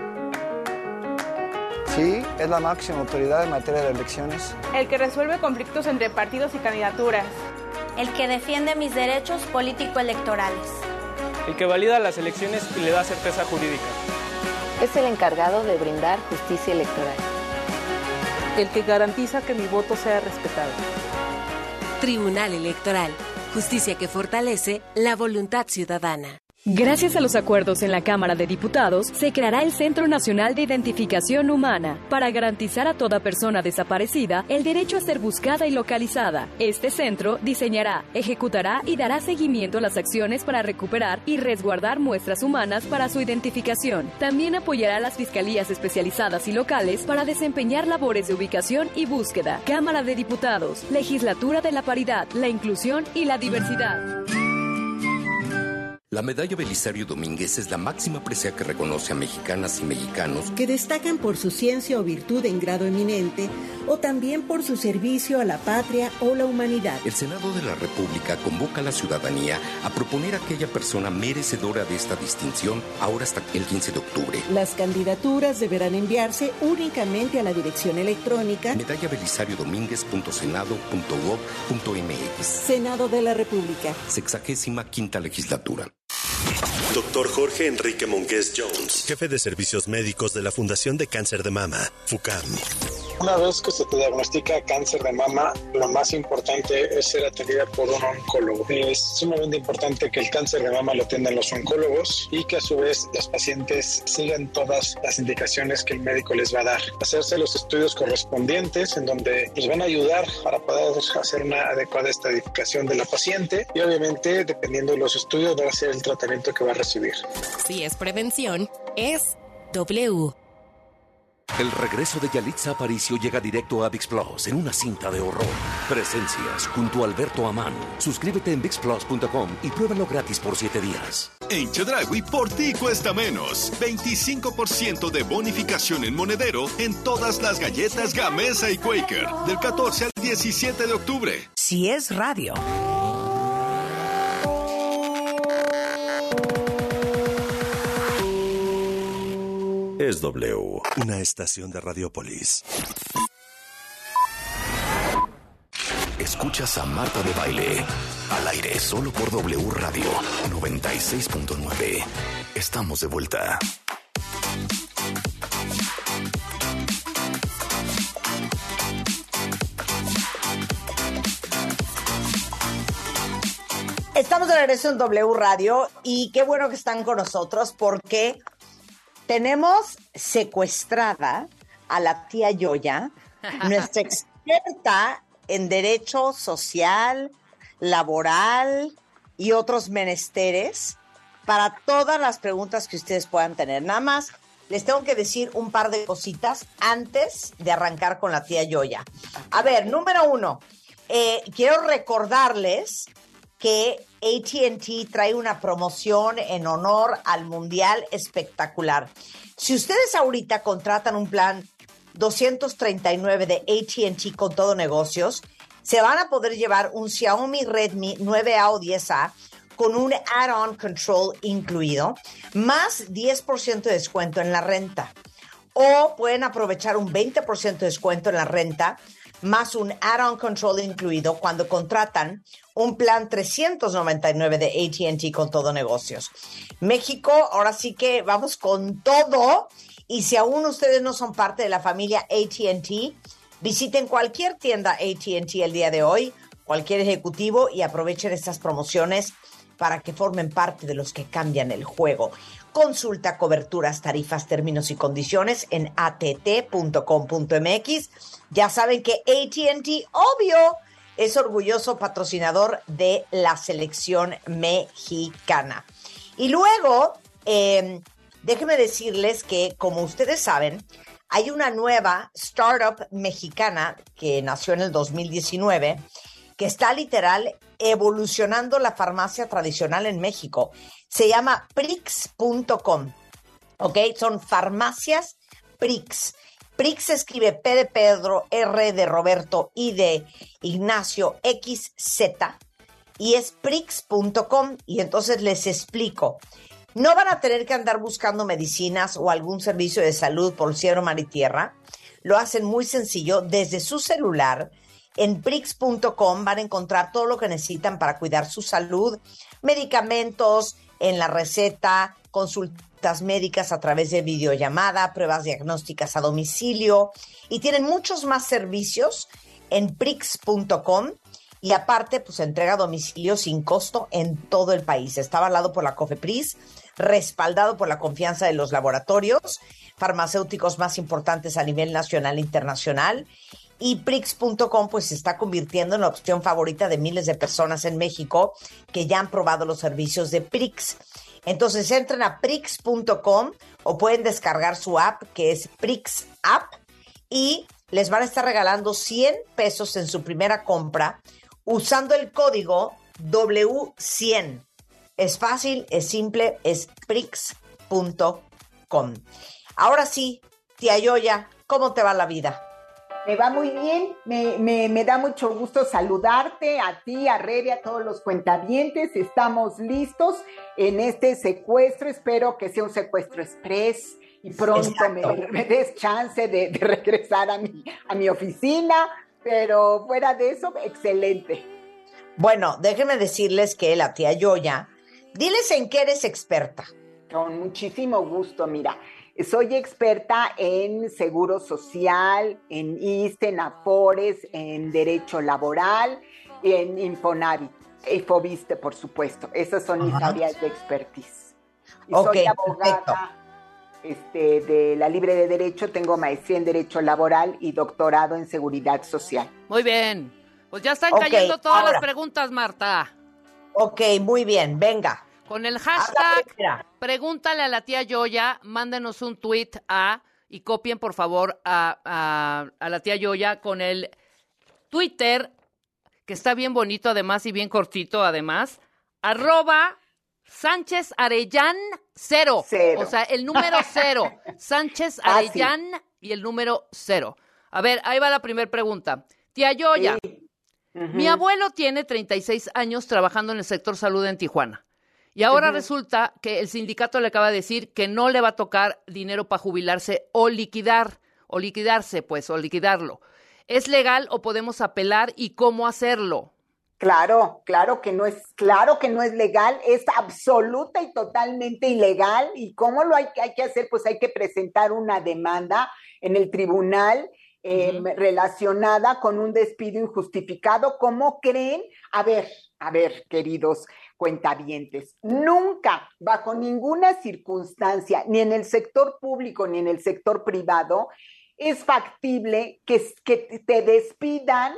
Sí, es la máxima autoridad en materia de elecciones. El que resuelve conflictos entre partidos y candidaturas. El que defiende mis derechos político-electorales. El que valida las elecciones y le da certeza jurídica. Es el encargado de brindar justicia electoral. El que garantiza que mi voto sea respetado. Tribunal Electoral. Justicia que fortalece la voluntad ciudadana. Gracias a los acuerdos en la Cámara de Diputados, se creará el Centro Nacional de Identificación Humana para garantizar a toda persona desaparecida el derecho a ser buscada y localizada. Este centro diseñará, ejecutará y dará seguimiento a las acciones para recuperar y resguardar muestras humanas para su identificación. También apoyará a las fiscalías especializadas y locales para desempeñar labores de ubicación y búsqueda. Cámara de Diputados, Legislatura de la Paridad, la Inclusión y la Diversidad. La Medalla Belisario Domínguez es la máxima presea que reconoce a mexicanas y mexicanos que destacan por su ciencia o virtud en grado eminente o también por su servicio a la patria o la humanidad. El Senado de la República convoca a la ciudadanía a proponer a aquella persona merecedora de esta distinción ahora hasta el quince de octubre. Las candidaturas deberán enviarse únicamente a la dirección electrónica medalla belisario domínguez punto senado punto gob punto m x. Senado de la República. Sexagésima quinta legislatura. Doctor Jorge Enrique Mongués Jones, jefe de servicios médicos de la Fundación de Cáncer de Mama, FUCAM. Una vez que se te diagnostica cáncer de mama, lo más importante es ser atendida por un oncólogo. Es sumamente importante que el cáncer de mama lo atiendan los oncólogos y que a su vez los pacientes sigan todas las indicaciones que el médico les va a dar. Hacerse los estudios correspondientes en donde les van a ayudar para poder hacer una adecuada estadificación de la paciente y obviamente dependiendo de los estudios va a ser el tratamiento que va a recibir. Si es prevención, es W. El regreso de Yalitza Aparicio llega directo a ViX Plus en una cinta de horror. Presencias junto a Alberto Amán. Suscríbete en vix plus punto com y pruébalo gratis por siete días. En Chedraui por ti cuesta menos. veinticinco por ciento de bonificación en monedero en todas las galletas Gamesa y Quaker. Del catorce al diecisiete de octubre. Si es radio. Es W, una estación de Radiopolis. Escuchas a Marta de Baile, al aire solo por W Radio noventa y seis punto nueve. Estamos de vuelta. Estamos de regreso en W Radio y qué bueno que están con nosotros porque tenemos secuestrada a la tía Yoya, nuestra experta en derecho social, laboral y otros menesteres para todas las preguntas que ustedes puedan tener. Nada más les tengo que decir un par de cositas antes de arrancar con la tía Yoya. A ver, número uno, eh, quiero recordarles que A T and T trae una promoción en honor al Mundial espectacular. Si ustedes ahorita contratan un plan doscientos treinta y nueve de A T and T con todo negocios, se van a poder llevar un Xiaomi Redmi nueve A o diez A con un add-on control incluido, más diez por ciento de descuento en la renta. O pueden aprovechar un veinte por ciento de descuento en la renta, más un add-on control incluido cuando contratan un plan trescientos noventa y nueve de A T and T con todo negocios. México, ahora sí que vamos con todo. Y si aún ustedes no son parte de la familia A T and T, visiten cualquier tienda A T and T el día de hoy, cualquier ejecutivo, y aprovechen estas promociones para que formen parte de los que cambian el juego. Consulta coberturas, tarifas, términos y condiciones en a t t punto com punto m x. Ya saben que A T and T, obvio, es orgulloso patrocinador de la selección mexicana. Y luego, eh, déjenme decirles que, como ustedes saben, hay una nueva startup mexicana que nació en el dos mil diecinueve que está literal evolucionando la farmacia tradicional en México. Se llama Prix punto com, ¿ok? Son farmacias Prix. Prix se escribe P de Pedro, R de Roberto, I de Ignacio, X, Z, y es Prix punto com. Y entonces les explico. No van a tener que andar buscando medicinas o algún servicio de salud por cielo, mar y tierra. Lo hacen muy sencillo desde su celular. En Prix punto com van a encontrar todo lo que necesitan para cuidar su salud, medicamentos en la receta, consultas médicas a través de videollamada, pruebas diagnósticas a domicilio, y tienen muchos más servicios en Prix punto com. Y aparte, pues entrega a domicilio sin costo en todo el país. Está avalado por la COFEPRIS, respaldado por la confianza de los laboratorios farmacéuticos más importantes a nivel nacional e internacional. Y Prix punto com pues se está convirtiendo en la opción favorita de miles de personas en México que ya han probado los servicios de Prix. Entonces entren a Prix punto com o pueden descargar su app, que es Prix App, y les van a estar regalando cien pesos en su primera compra usando el código W cien. Es fácil, es simple, es Prix punto com. Ahora sí, tía Yoya, ¿cómo te va la vida? Me va muy bien, me, me, me da mucho gusto saludarte, a ti, a Rebe, a todos los cuentavientes. Estamos listos en este secuestro, espero que sea un secuestro express y pronto me, me des chance de, de regresar a mi, a mi oficina, pero fuera de eso, excelente. Bueno, déjenme decirles que la tía Yoya, diles en qué eres experta. Con muchísimo gusto, mira. Soy experta en seguro social, en ISSSTE, en AFORES, en derecho laboral, en Infonavit, Infoviste, por supuesto. Esas son mis Ajá. áreas de expertise. Y okay, soy abogada este, de la Libre de Derecho, tengo maestría en Derecho Laboral y doctorado en Seguridad Social. Muy bien. Pues ya están okay, cayendo todas ahora. las preguntas, Marta. Ok, muy bien, venga. Con el hashtag pregúntale a la tía Yoya, mándenos un tweet a, y copien por favor a, a, a la tía Yoya con el Twitter, que está bien bonito además y bien cortito además, arroba Sánchez Arellán cero. cero. O sea, el número cero. Sánchez Arellán ah, sí. y el número cero. A ver, ahí va la primera pregunta. Tía Yoya, sí. uh-huh. mi abuelo tiene treinta y seis años trabajando en el sector salud en Tijuana. Y ahora uh-huh. resulta que el sindicato le acaba de decir que no le va a tocar dinero para jubilarse o liquidar, o liquidarse, pues, o liquidarlo. ¿Es legal o podemos apelar y cómo hacerlo? Claro, claro que no es, claro que no es legal, es absoluta y totalmente ilegal. ¿Y cómo lo hay, hay que hacer? Pues hay que presentar una demanda en el tribunal eh, uh-huh. relacionada con un despido injustificado. ¿Cómo creen? A ver, a ver, queridos cuentavientes, nunca, bajo ninguna circunstancia, ni en el sector público ni en el sector privado, es factible que, que te despidan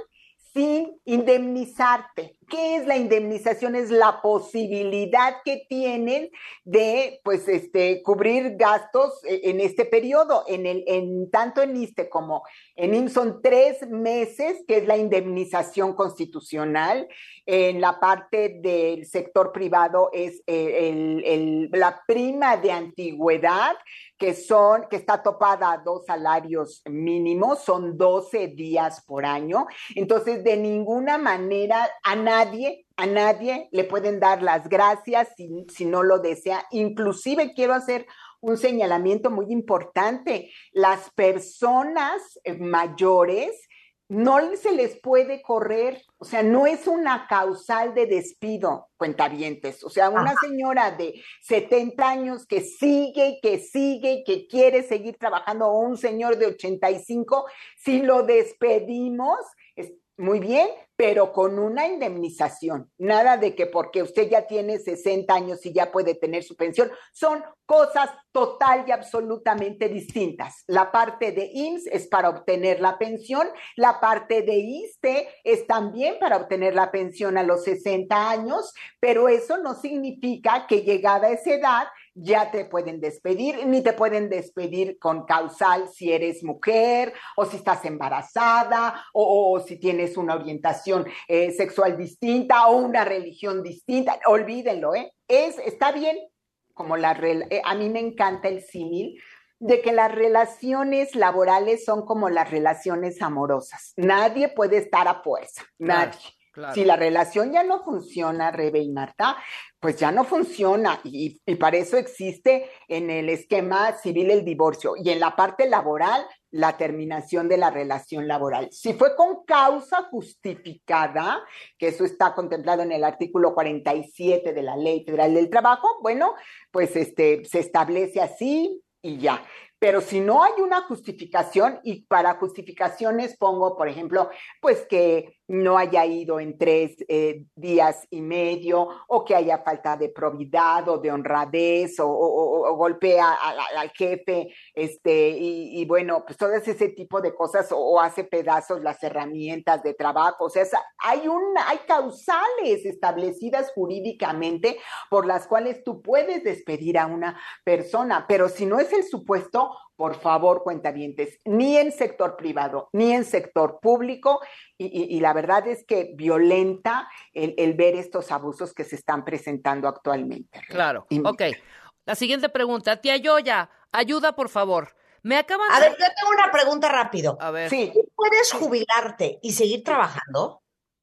sin indemnizarte. ¿Qué es la indemnización? Es la posibilidad que tienen de, pues, este, cubrir gastos en este periodo. En el, en tanto en ISSSTE como en I M S S son tres meses, que es la indemnización constitucional. En la parte del sector privado es el, el, la prima de antigüedad, que son, que está topada a dos salarios mínimos, son doce días por año. Entonces, de ninguna manera a nadie, a nadie le pueden dar las gracias si, si no lo desea. Inclusive quiero hacer un señalamiento muy importante. Las personas mayores no se les puede correr, o sea, no es una causal de despido, cuentavientes. O sea, una Ajá. señora de setenta años que sigue, que sigue, que quiere seguir trabajando, o un señor de ochenta y cinco, si lo despedimos, es muy bien, pero con una indemnización. Nada de que porque usted ya tiene sesenta años y ya puede tener su pensión. Son cosas total y absolutamente distintas. La parte de I M S S es para obtener la pensión, la parte de ISSSTE es también para obtener la pensión a los sesenta años, pero eso no significa que llegada a esa edad ya te pueden despedir, ni te pueden despedir con causal si eres mujer, o si estás embarazada, o, o si tienes una orientación eh, sexual distinta, o una religión distinta. Olvídenlo, ¿eh? Es, está bien, como la, eh, a mí me encanta el símil, de que las relaciones laborales son como las relaciones amorosas. Nadie puede estar a fuerza, claro, nadie. Claro. Si la relación ya no funciona, Rebe y Marta, pues ya no funciona, y, y para eso existe en el esquema civil el divorcio, y en la parte laboral la terminación de la relación laboral. Si fue con causa justificada, que eso está contemplado en el artículo cuarenta y siete de la Ley Federal del Trabajo, bueno, pues este, se establece así y ya. Pero si no hay una justificación, y para justificaciones pongo, por ejemplo, pues que no haya ido en tres eh, días y medio, o que haya falta de probidad o de honradez, o, o, o golpea a, a, al jefe, este, y, y bueno, pues todo ese tipo de cosas, o, o hace pedazos las herramientas de trabajo. O sea, hay, un, hay causales establecidas jurídicamente por las cuales tú puedes despedir a una persona, pero si no es el supuesto, por favor, cuentavientes, ni en sector privado, ni en sector público, y, y, y la verdad es que violenta el, el ver estos abusos que se están presentando actualmente. Claro, y, ok. La siguiente pregunta, tía Yoya, ayuda, por favor. Me acaban A de... ver, yo tengo una pregunta rápido. A ver. Sí. ¿Puedes jubilarte y seguir trabajando?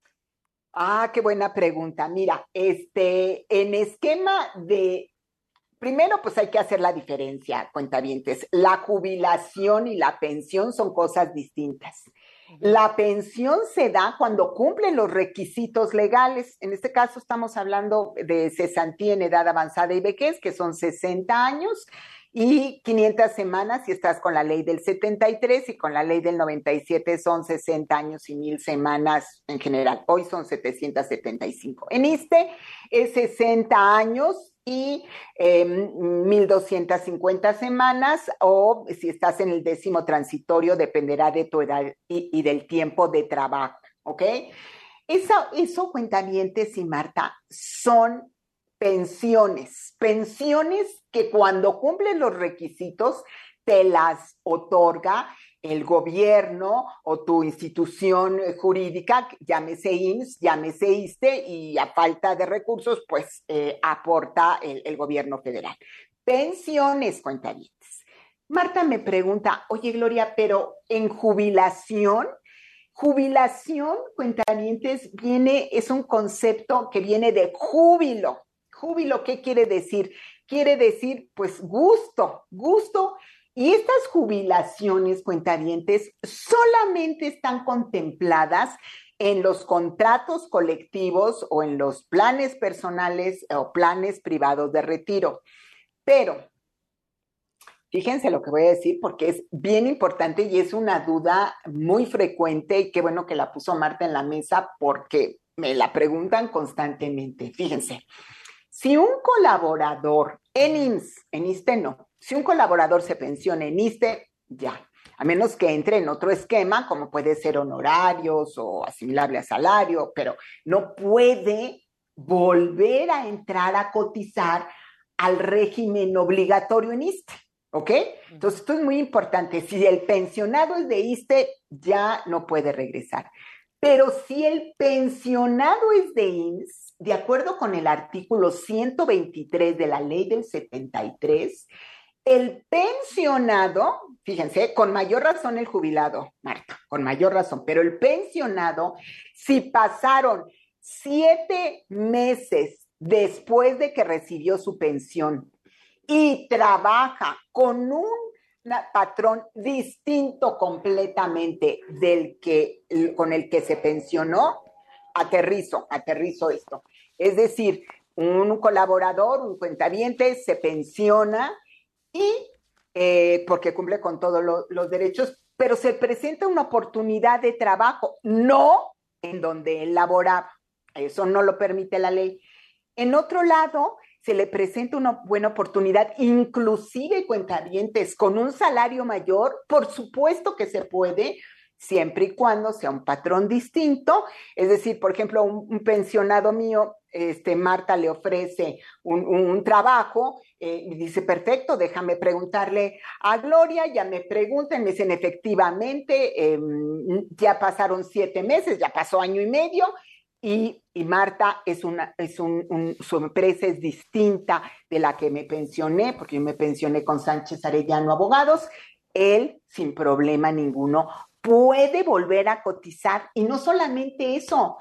Ah, qué buena pregunta. Mira, este, en esquema de... Primero, pues hay que hacer la diferencia, cuentavientes. La jubilación y la pensión son cosas distintas. La pensión se da cuando cumplen los requisitos legales. En este caso estamos hablando de cesantía en edad avanzada y vejez, que son sesenta años, y quinientas semanas si estás con la ley del setenta y tres y con la ley del noventa y siete son sesenta años y mil semanas en general. Hoy son setecientos setenta y cinco. En ISSSTE es sesenta años y eh, mil doscientas cincuenta semanas, o si estás en el décimo transitorio dependerá de tu edad y, y del tiempo de trabajo, ¿ok? Eso, eso, cuentavientes y Marta, son pensiones, pensiones que cuando cumplen los requisitos te las otorga el gobierno o tu institución jurídica, llámese I M S S, llámese ISSSTE, y a falta de recursos, pues eh, aporta el, el gobierno federal. Pensiones, cuentavientes. Marta me pregunta, oye Gloria, pero en jubilación, jubilación, cuentavientes, viene, es un concepto que viene de júbilo. Júbilo, ¿qué quiere decir? Quiere decir, pues, gusto, gusto. Y estas jubilaciones, cuentavientes, solamente están contempladas en los contratos colectivos o en los planes personales o planes privados de retiro. Pero, fíjense lo que voy a decir porque es bien importante y es una duda muy frecuente, y qué bueno que la puso Marta en la mesa porque me la preguntan constantemente. Fíjense. Si un colaborador en I M S S, en ISSSTE no, si un colaborador se pensiona en ISSSTE, ya, a menos que entre en otro esquema, como puede ser honorarios o asimilable a salario, pero no puede volver a entrar a cotizar al régimen obligatorio en ISSSTE, ¿ok? Entonces, esto es muy importante. Si el pensionado es de ISSSTE, ya no puede regresar. Pero si el pensionado es de I M S S, de acuerdo con el artículo ciento veintitrés de la ley del setenta y tres, el pensionado, fíjense, con mayor razón el jubilado, Marta, con mayor razón, pero el pensionado, si pasaron siete meses después de que recibió su pensión y trabaja con un patrón distinto completamente del que, con el que se pensionó, aterrizo, aterrizo esto. Es decir, un colaborador, un cuentaviente se pensiona y eh, porque cumple con todos lo, los derechos, pero se presenta una oportunidad de trabajo, no en donde él laboraba. Eso no lo permite la ley. En otro lado, se le presenta una buena oportunidad, inclusive cuentavientes, con un salario mayor, por supuesto que se puede, siempre y cuando sea un patrón distinto. Es decir, por ejemplo, un, un pensionado mío, este, Marta le ofrece un, un, un trabajo eh, y dice, perfecto, déjame preguntarle a Gloria, ya me preguntan, me dicen efectivamente, eh, ya pasaron siete meses, ya pasó año y medio, y, y Marta es una, es un, un, su empresa es distinta de la que me pensioné, porque yo me pensioné con Sánchez Arellano Abogados. Él, sin problema ninguno, puede volver a cotizar, y no solamente eso,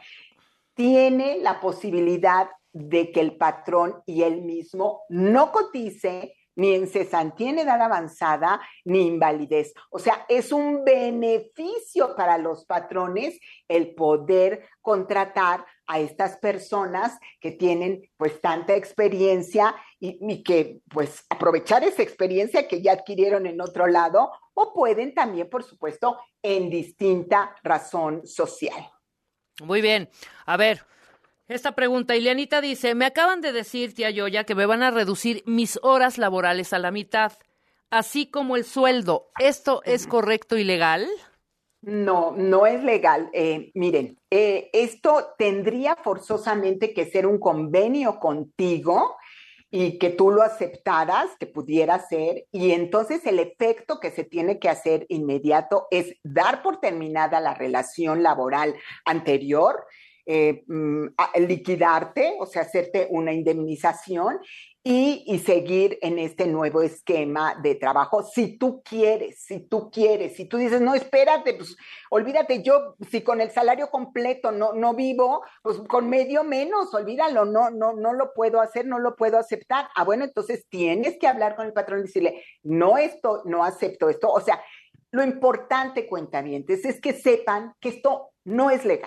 tiene la posibilidad de que el patrón y él mismo no cotice ni en cesantía en edad avanzada, ni invalidez. O sea, es un beneficio para los patrones el poder contratar a estas personas que tienen pues tanta experiencia y, y que pues aprovechar esa experiencia que ya adquirieron en otro lado, o pueden también, por supuesto, en distinta razón social. Muy bien. A ver, esta pregunta, Ileanita dice, me acaban de decir, tía Yoya, que me van a reducir mis horas laborales a la mitad, así como el sueldo. ¿Esto es correcto y legal? No, no es legal. Eh, miren, eh, esto tendría forzosamente que ser un convenio contigo y que tú lo aceptaras, que pudiera ser, y entonces el efecto que se tiene que hacer inmediato es dar por terminada la relación laboral anterior, eh, liquidarte, o sea, hacerte una indemnización y, y seguir en este nuevo esquema de trabajo, si tú quieres, si tú quieres, si tú dices, no, espérate, pues olvídate, yo si con el salario completo no, no vivo, pues con medio menos, olvídalo, no, no, no lo puedo hacer, no lo puedo aceptar. Ah, bueno, entonces tienes que hablar con el patrón y decirle, no, esto, no acepto esto. O sea, lo importante, cuentavientes, es que sepan que esto no es legal.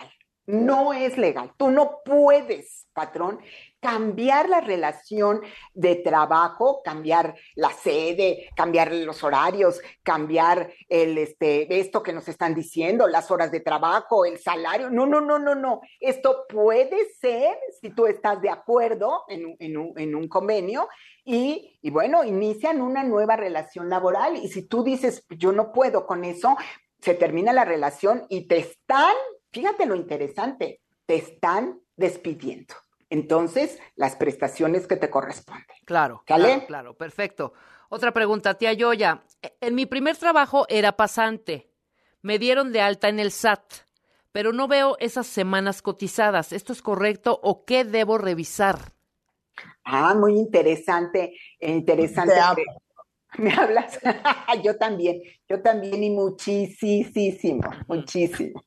No es legal. Tú no puedes, patrón, cambiar la relación de trabajo, cambiar la sede, cambiar los horarios, cambiar el, este, esto que nos están diciendo, las horas de trabajo, el salario. No, no, no, no, no. Esto puede ser, si tú estás de acuerdo en, en, un, en un convenio, y, y bueno, inician una nueva relación laboral. Y si tú dices, yo no puedo con eso, se termina la relación y te están, fíjate lo interesante, te están despidiendo. Entonces, las prestaciones que te corresponden. Claro, ¿Cale? claro, claro, perfecto. Otra pregunta, tía Yoya. En mi primer trabajo era pasante. Me dieron de alta en el S A T, pero no veo esas semanas cotizadas. ¿Esto es correcto o qué debo revisar? Ah, muy interesante, interesante. ¿Me hablas? Yo también, yo también y muchísimo, muchísimo.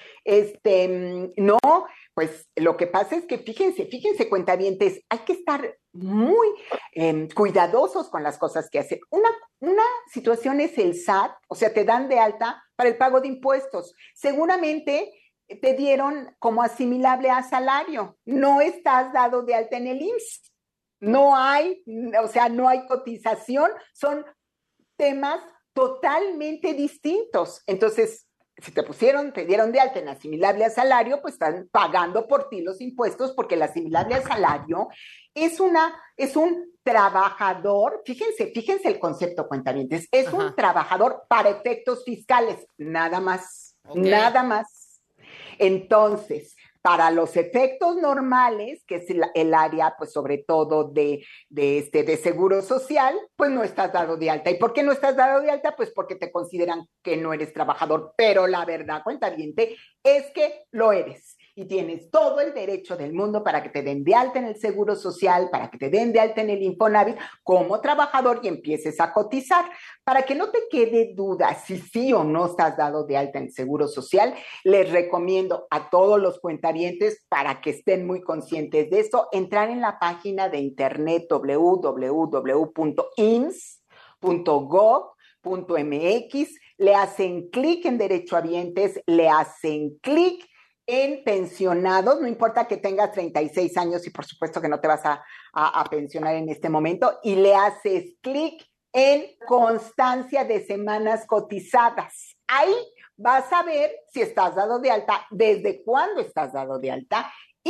Este, no, pues lo que pasa es que fíjense, fíjense, cuentavientes, hay que estar muy eh, cuidadosos con las cosas que hacen. Una, una situación es el S A T, o sea, te dan de alta para el pago de impuestos. Seguramente te dieron como asimilable a salario, no estás dado de alta en el I M S S. No hay, o sea, no hay cotización, son temas totalmente distintos. Entonces, si te pusieron, te dieron de alta en asimilable a salario, pues están pagando por ti los impuestos, porque el asimilable a salario es una, es un trabajador, fíjense, fíjense el concepto, cuentavientes, es Ajá. un trabajador para efectos fiscales, nada más, okay. nada más. Entonces, para los efectos normales, que es el, el área, pues sobre todo de, de, este, de seguro social, pues no estás dado de alta. ¿Y por qué no estás dado de alta? Pues porque te consideran que no eres trabajador. Pero la verdad, cuentaviente, es que lo eres. Y tienes todo el derecho del mundo para que te den de alta en el seguro social, para que te den de alta en el Infonavit como trabajador y empieces a cotizar. Para que no te quede duda si sí o no estás dado de alta en el seguro social, les recomiendo a todos los cuentavientes, para que estén muy conscientes de esto, entrar en la página de internet doble u doble u doble u punto i m s s punto gov punto m x, le hacen clic en derechohabientes, le hacen clic en pensionados, no importa que tengas treinta y seis años y por supuesto que no te vas a, a, a pensionar en este momento, y le haces clic en constancia de semanas cotizadas. Ahí vas a ver si estás dado de alta, desde cuándo estás dado de alta y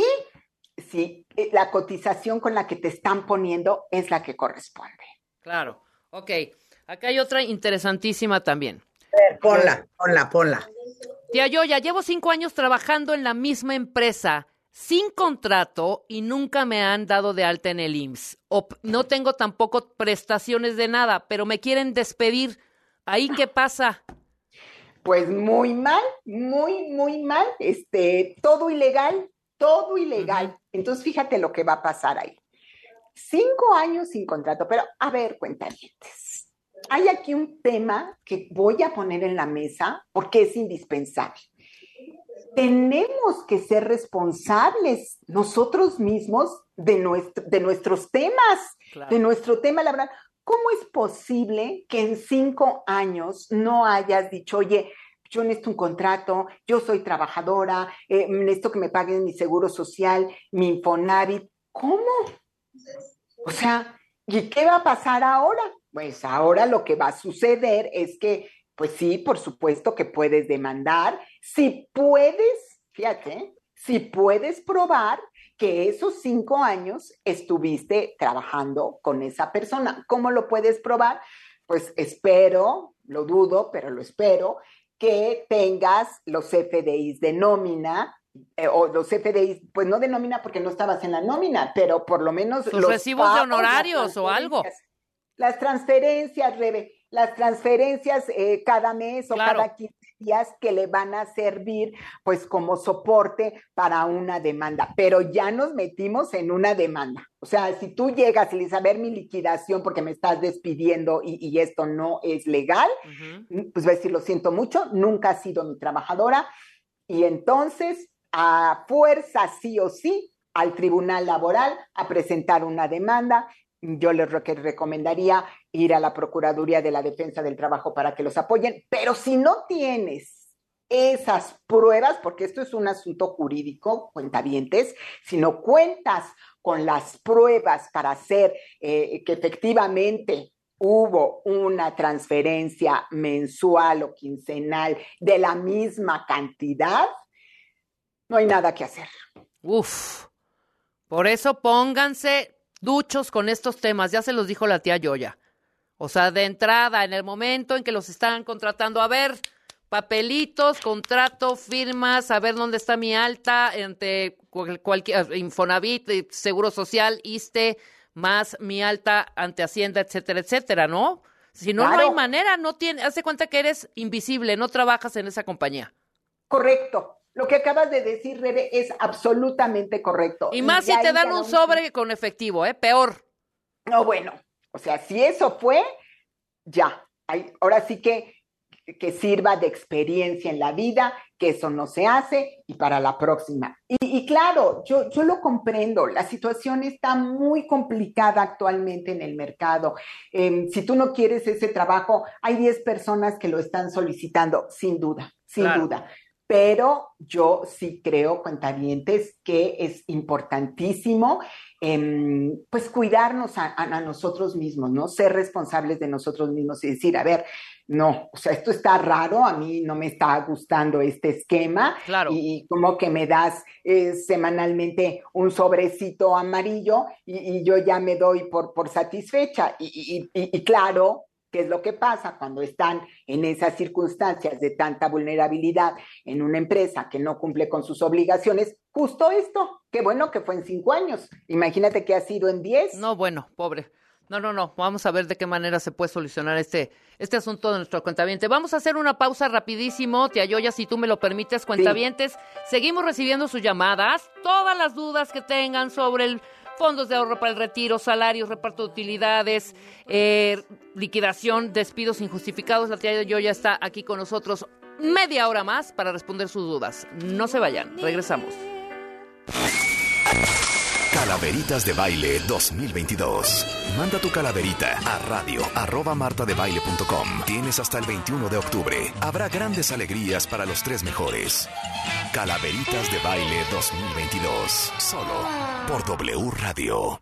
si la cotización con la que te están poniendo es la que corresponde. Claro, ok. Acá hay otra interesantísima también. A ver, ponla, ponla, ponla. Tía Yoya, llevo cinco años trabajando en la misma empresa, sin contrato, y nunca me han dado de alta en el I M S S. O no tengo tampoco prestaciones de nada, pero me quieren despedir. ¿Ahí qué pasa? Pues muy mal, muy, muy mal. Este, todo ilegal, todo ilegal. Uh-huh. Entonces, fíjate lo que va a pasar ahí. Cinco años sin contrato, pero a ver, cuentavientes. Hay aquí un tema que voy a poner en la mesa porque es indispensable. Tenemos que ser responsables nosotros mismos de, nuestro, de nuestros temas, claro. de nuestro tema laboral. ¿Cómo es posible que en cinco años no hayas dicho, oye, yo necesito un contrato, yo soy trabajadora, eh, necesito que me paguen mi seguro social, mi Infonavit? ¿Cómo? O sea, ¿y qué va a pasar ahora? Pues ahora lo que va a suceder es que, pues sí, por supuesto que puedes demandar, si puedes, fíjate, si puedes probar que esos cinco años estuviste trabajando con esa persona. ¿Cómo lo puedes probar? Pues espero, lo dudo, pero lo espero, que tengas los F D Is de nómina, eh, o los F D Is, pues no de nómina porque no estabas en la nómina, pero por lo menos sus los recibos pagos, de honorarios o algo. Las transferencias, Rebe, las transferencias eh, cada mes o claro. cada quince días que le van a servir pues como soporte para una demanda. Pero ya nos metimos en una demanda. O sea, si tú llegas y le dices, a ver mi liquidación porque me estás despidiendo y, y esto no es legal, uh-huh. pues va a decir, lo siento mucho, nunca has sido mi trabajadora. Y entonces, a fuerza sí o sí, al tribunal laboral a presentar una demanda. Yo les recomendaría ir a la Procuraduría de la Defensa del Trabajo para que los apoyen, pero si no tienes esas pruebas, porque esto es un asunto jurídico, cuentavientes, si no cuentas con las pruebas para hacer eh, que efectivamente hubo una transferencia mensual o quincenal de la misma cantidad, no hay nada que hacer. Uf, por eso pónganse duchos con estos temas, ya se los dijo la tía Yoya. O sea, de entrada, en el momento en que los están contratando, a ver, papelitos, contrato, firmas, a ver dónde está mi alta ante cual, cualquier Infonavit, Seguro Social, ISSSTE, más mi alta ante Hacienda, etcétera, etcétera, ¿no? Si no, claro. No hay manera, no tiene, hace cuenta que eres invisible, no trabajas en esa compañía. Correcto. Lo que acabas de decir, Rebe, es absolutamente correcto. Y más y si te dan un sobre con efectivo, ¿eh? Peor. No, bueno, o sea, si eso fue, ya. Hay, ahora sí que, que sirva de experiencia en la vida, que eso no se hace y para la próxima. Y, y claro, yo, yo lo comprendo, la situación está muy complicada actualmente en el mercado. Eh, si tú no quieres ese trabajo, hay diez personas que lo están solicitando, sin duda, sin claro. duda. Pero yo sí creo, cuentavientes, que es importantísimo eh, pues cuidarnos a, a, a nosotros mismos, ¿no? Ser responsables de nosotros mismos y decir, a ver, no, o sea, esto está raro, a mí no me está gustando este esquema. Claro. Y, y como que me das eh, semanalmente un sobrecito amarillo y, y yo ya me doy por, por satisfecha. Y, y, y, y claro, ¿qué es lo que pasa cuando están en esas circunstancias de tanta vulnerabilidad en una empresa que no cumple con sus obligaciones? Justo esto. Qué bueno que fue en cinco años. Imagínate que ha sido en diez. No, bueno, pobre. No, no, no. Vamos a ver de qué manera se puede solucionar este, este asunto de nuestro cuentaviente. Vamos a hacer una pausa rapidísimo, tía Yoya, si tú me lo permites, cuentavientes. Sí. Seguimos recibiendo sus llamadas, todas las dudas que tengan sobre el fondos de ahorro para el retiro, salarios, reparto de utilidades, eh, liquidación, despidos injustificados. La tía Yoya está aquí con nosotros media hora más para responder sus dudas. No se vayan, regresamos. Calaveritas de Baile dos mil veintidós. Manda tu calaverita a radio arroba martadebaile punto com. Tienes hasta el veintiuno de octubre. Habrá grandes alegrías para los tres mejores. Calaveritas de Baile dos mil veintidós. Solo por W Radio.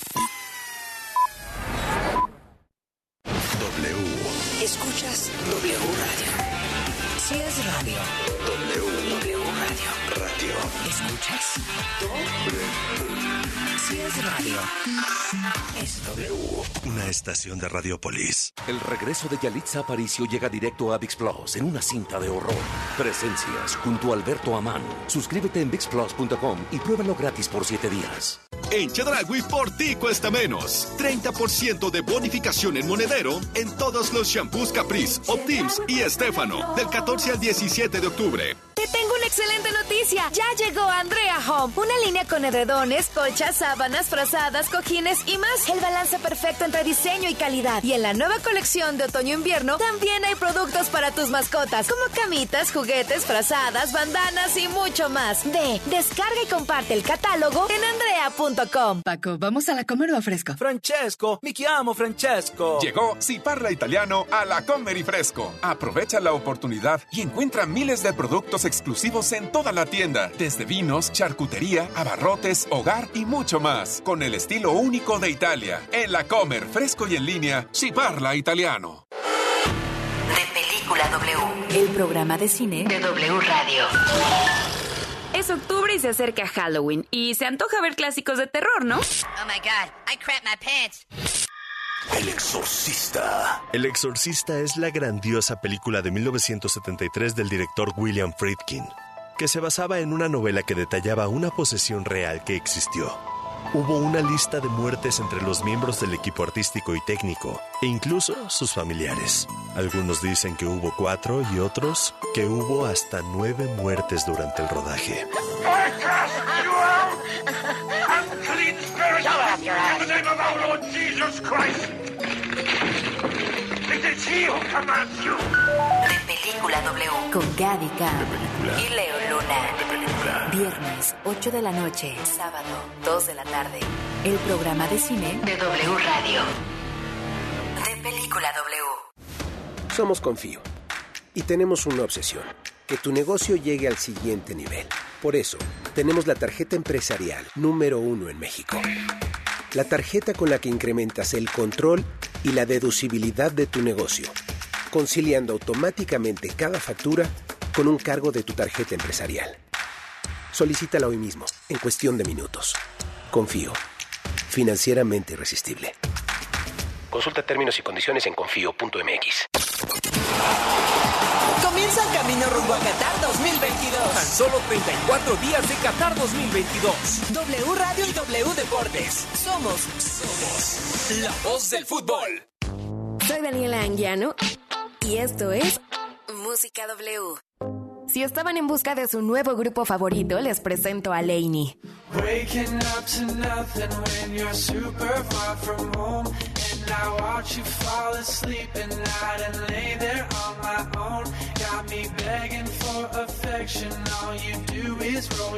W. ¿Escuchas W Radio? Si es radio. W. W Radio. Radio. ¿Escuchas? W. Si es radio, es W. Una estación de Radiopolis. El regreso de Yalitza Aparicio llega directo a ViX Plus en una cinta de horror. Presencias junto a Alberto Amán. Suscríbete en vix plus punto com y pruébalo gratis por siete días. En Chedraui por ti cuesta menos. treinta por ciento de bonificación en monedero en todos los shampoos Caprice, Optims y Estefano. Del catorce al diecisiete de octubre. Te tengo una excelente noticia. Ya llegó Andrea Home. Una línea con edredones, colchas, sábanas, frazadas, cojines y más. El balance perfecto entre diseño y calidad. Y en la nueva colección de otoño-invierno también hay productos para tus mascotas, como camitas, juguetes, frazadas, bandanas y mucho más. Ve, descarga y comparte el catálogo en andrea punto com. Paco, ¿vamos a la Comer o a Fresco? Francesco, mi chiamo Francesco. Llegó Si Parla Italiano a la Comer y Fresco. Aprovecha la oportunidad y encuentra miles de productos exclusivos en toda la tienda, desde vinos, charcutería, abarrotes, hogar y mucho más, con el estilo único de Italia. En la Comer, Fresco y en línea, Si Parla Italiano. De Película W, el programa de cine de W Radio. Es octubre y se acerca Halloween, y se antoja ver clásicos de terror, ¿no? Oh my God, I crapped my pants. El Exorcista. El Exorcista es la grandiosa película de mil novecientos setenta y tres del director William Friedkin, que se basaba en una novela que detallaba una posesión real que existió. Hubo una lista de muertes entre los miembros del equipo artístico y técnico, e incluso sus familiares. Algunos dicen que hubo cuatro y otros que hubo hasta nueve muertes durante el rodaje. De Película W, con Gaby Khan y Leo Luna. De película. Viernes, ocho de la noche. Sábado, dos de la tarde. El programa de cine de W Radio. De Película W. Somos Confío y tenemos una obsesión. que tu negocio llegue al siguiente nivel. Por eso, tenemos la tarjeta empresarial número uno en México. La tarjeta con la que incrementas el control y la deducibilidad de tu negocio, conciliando automáticamente cada factura con un cargo de tu tarjeta empresarial. Solicítala hoy mismo, en cuestión de minutos. Confío. Financieramente irresistible. Consulta términos y condiciones en confío punto m x. Comienza el camino rumbo a Qatar dos mil veintidós. Tan solo treinta y cuatro días de Qatar dos mil veintidós. W Radio y W Deportes. Somos, somos la voz del fútbol. Soy Daniela Anguiano y esto es Música W. Si estaban en busca de su nuevo grupo favorito, les presento a Lainey. Waking up to nothing when you're super far from home. And I watch you fall asleep at night and lay there on my own. Got me begging for affection, all you do is roll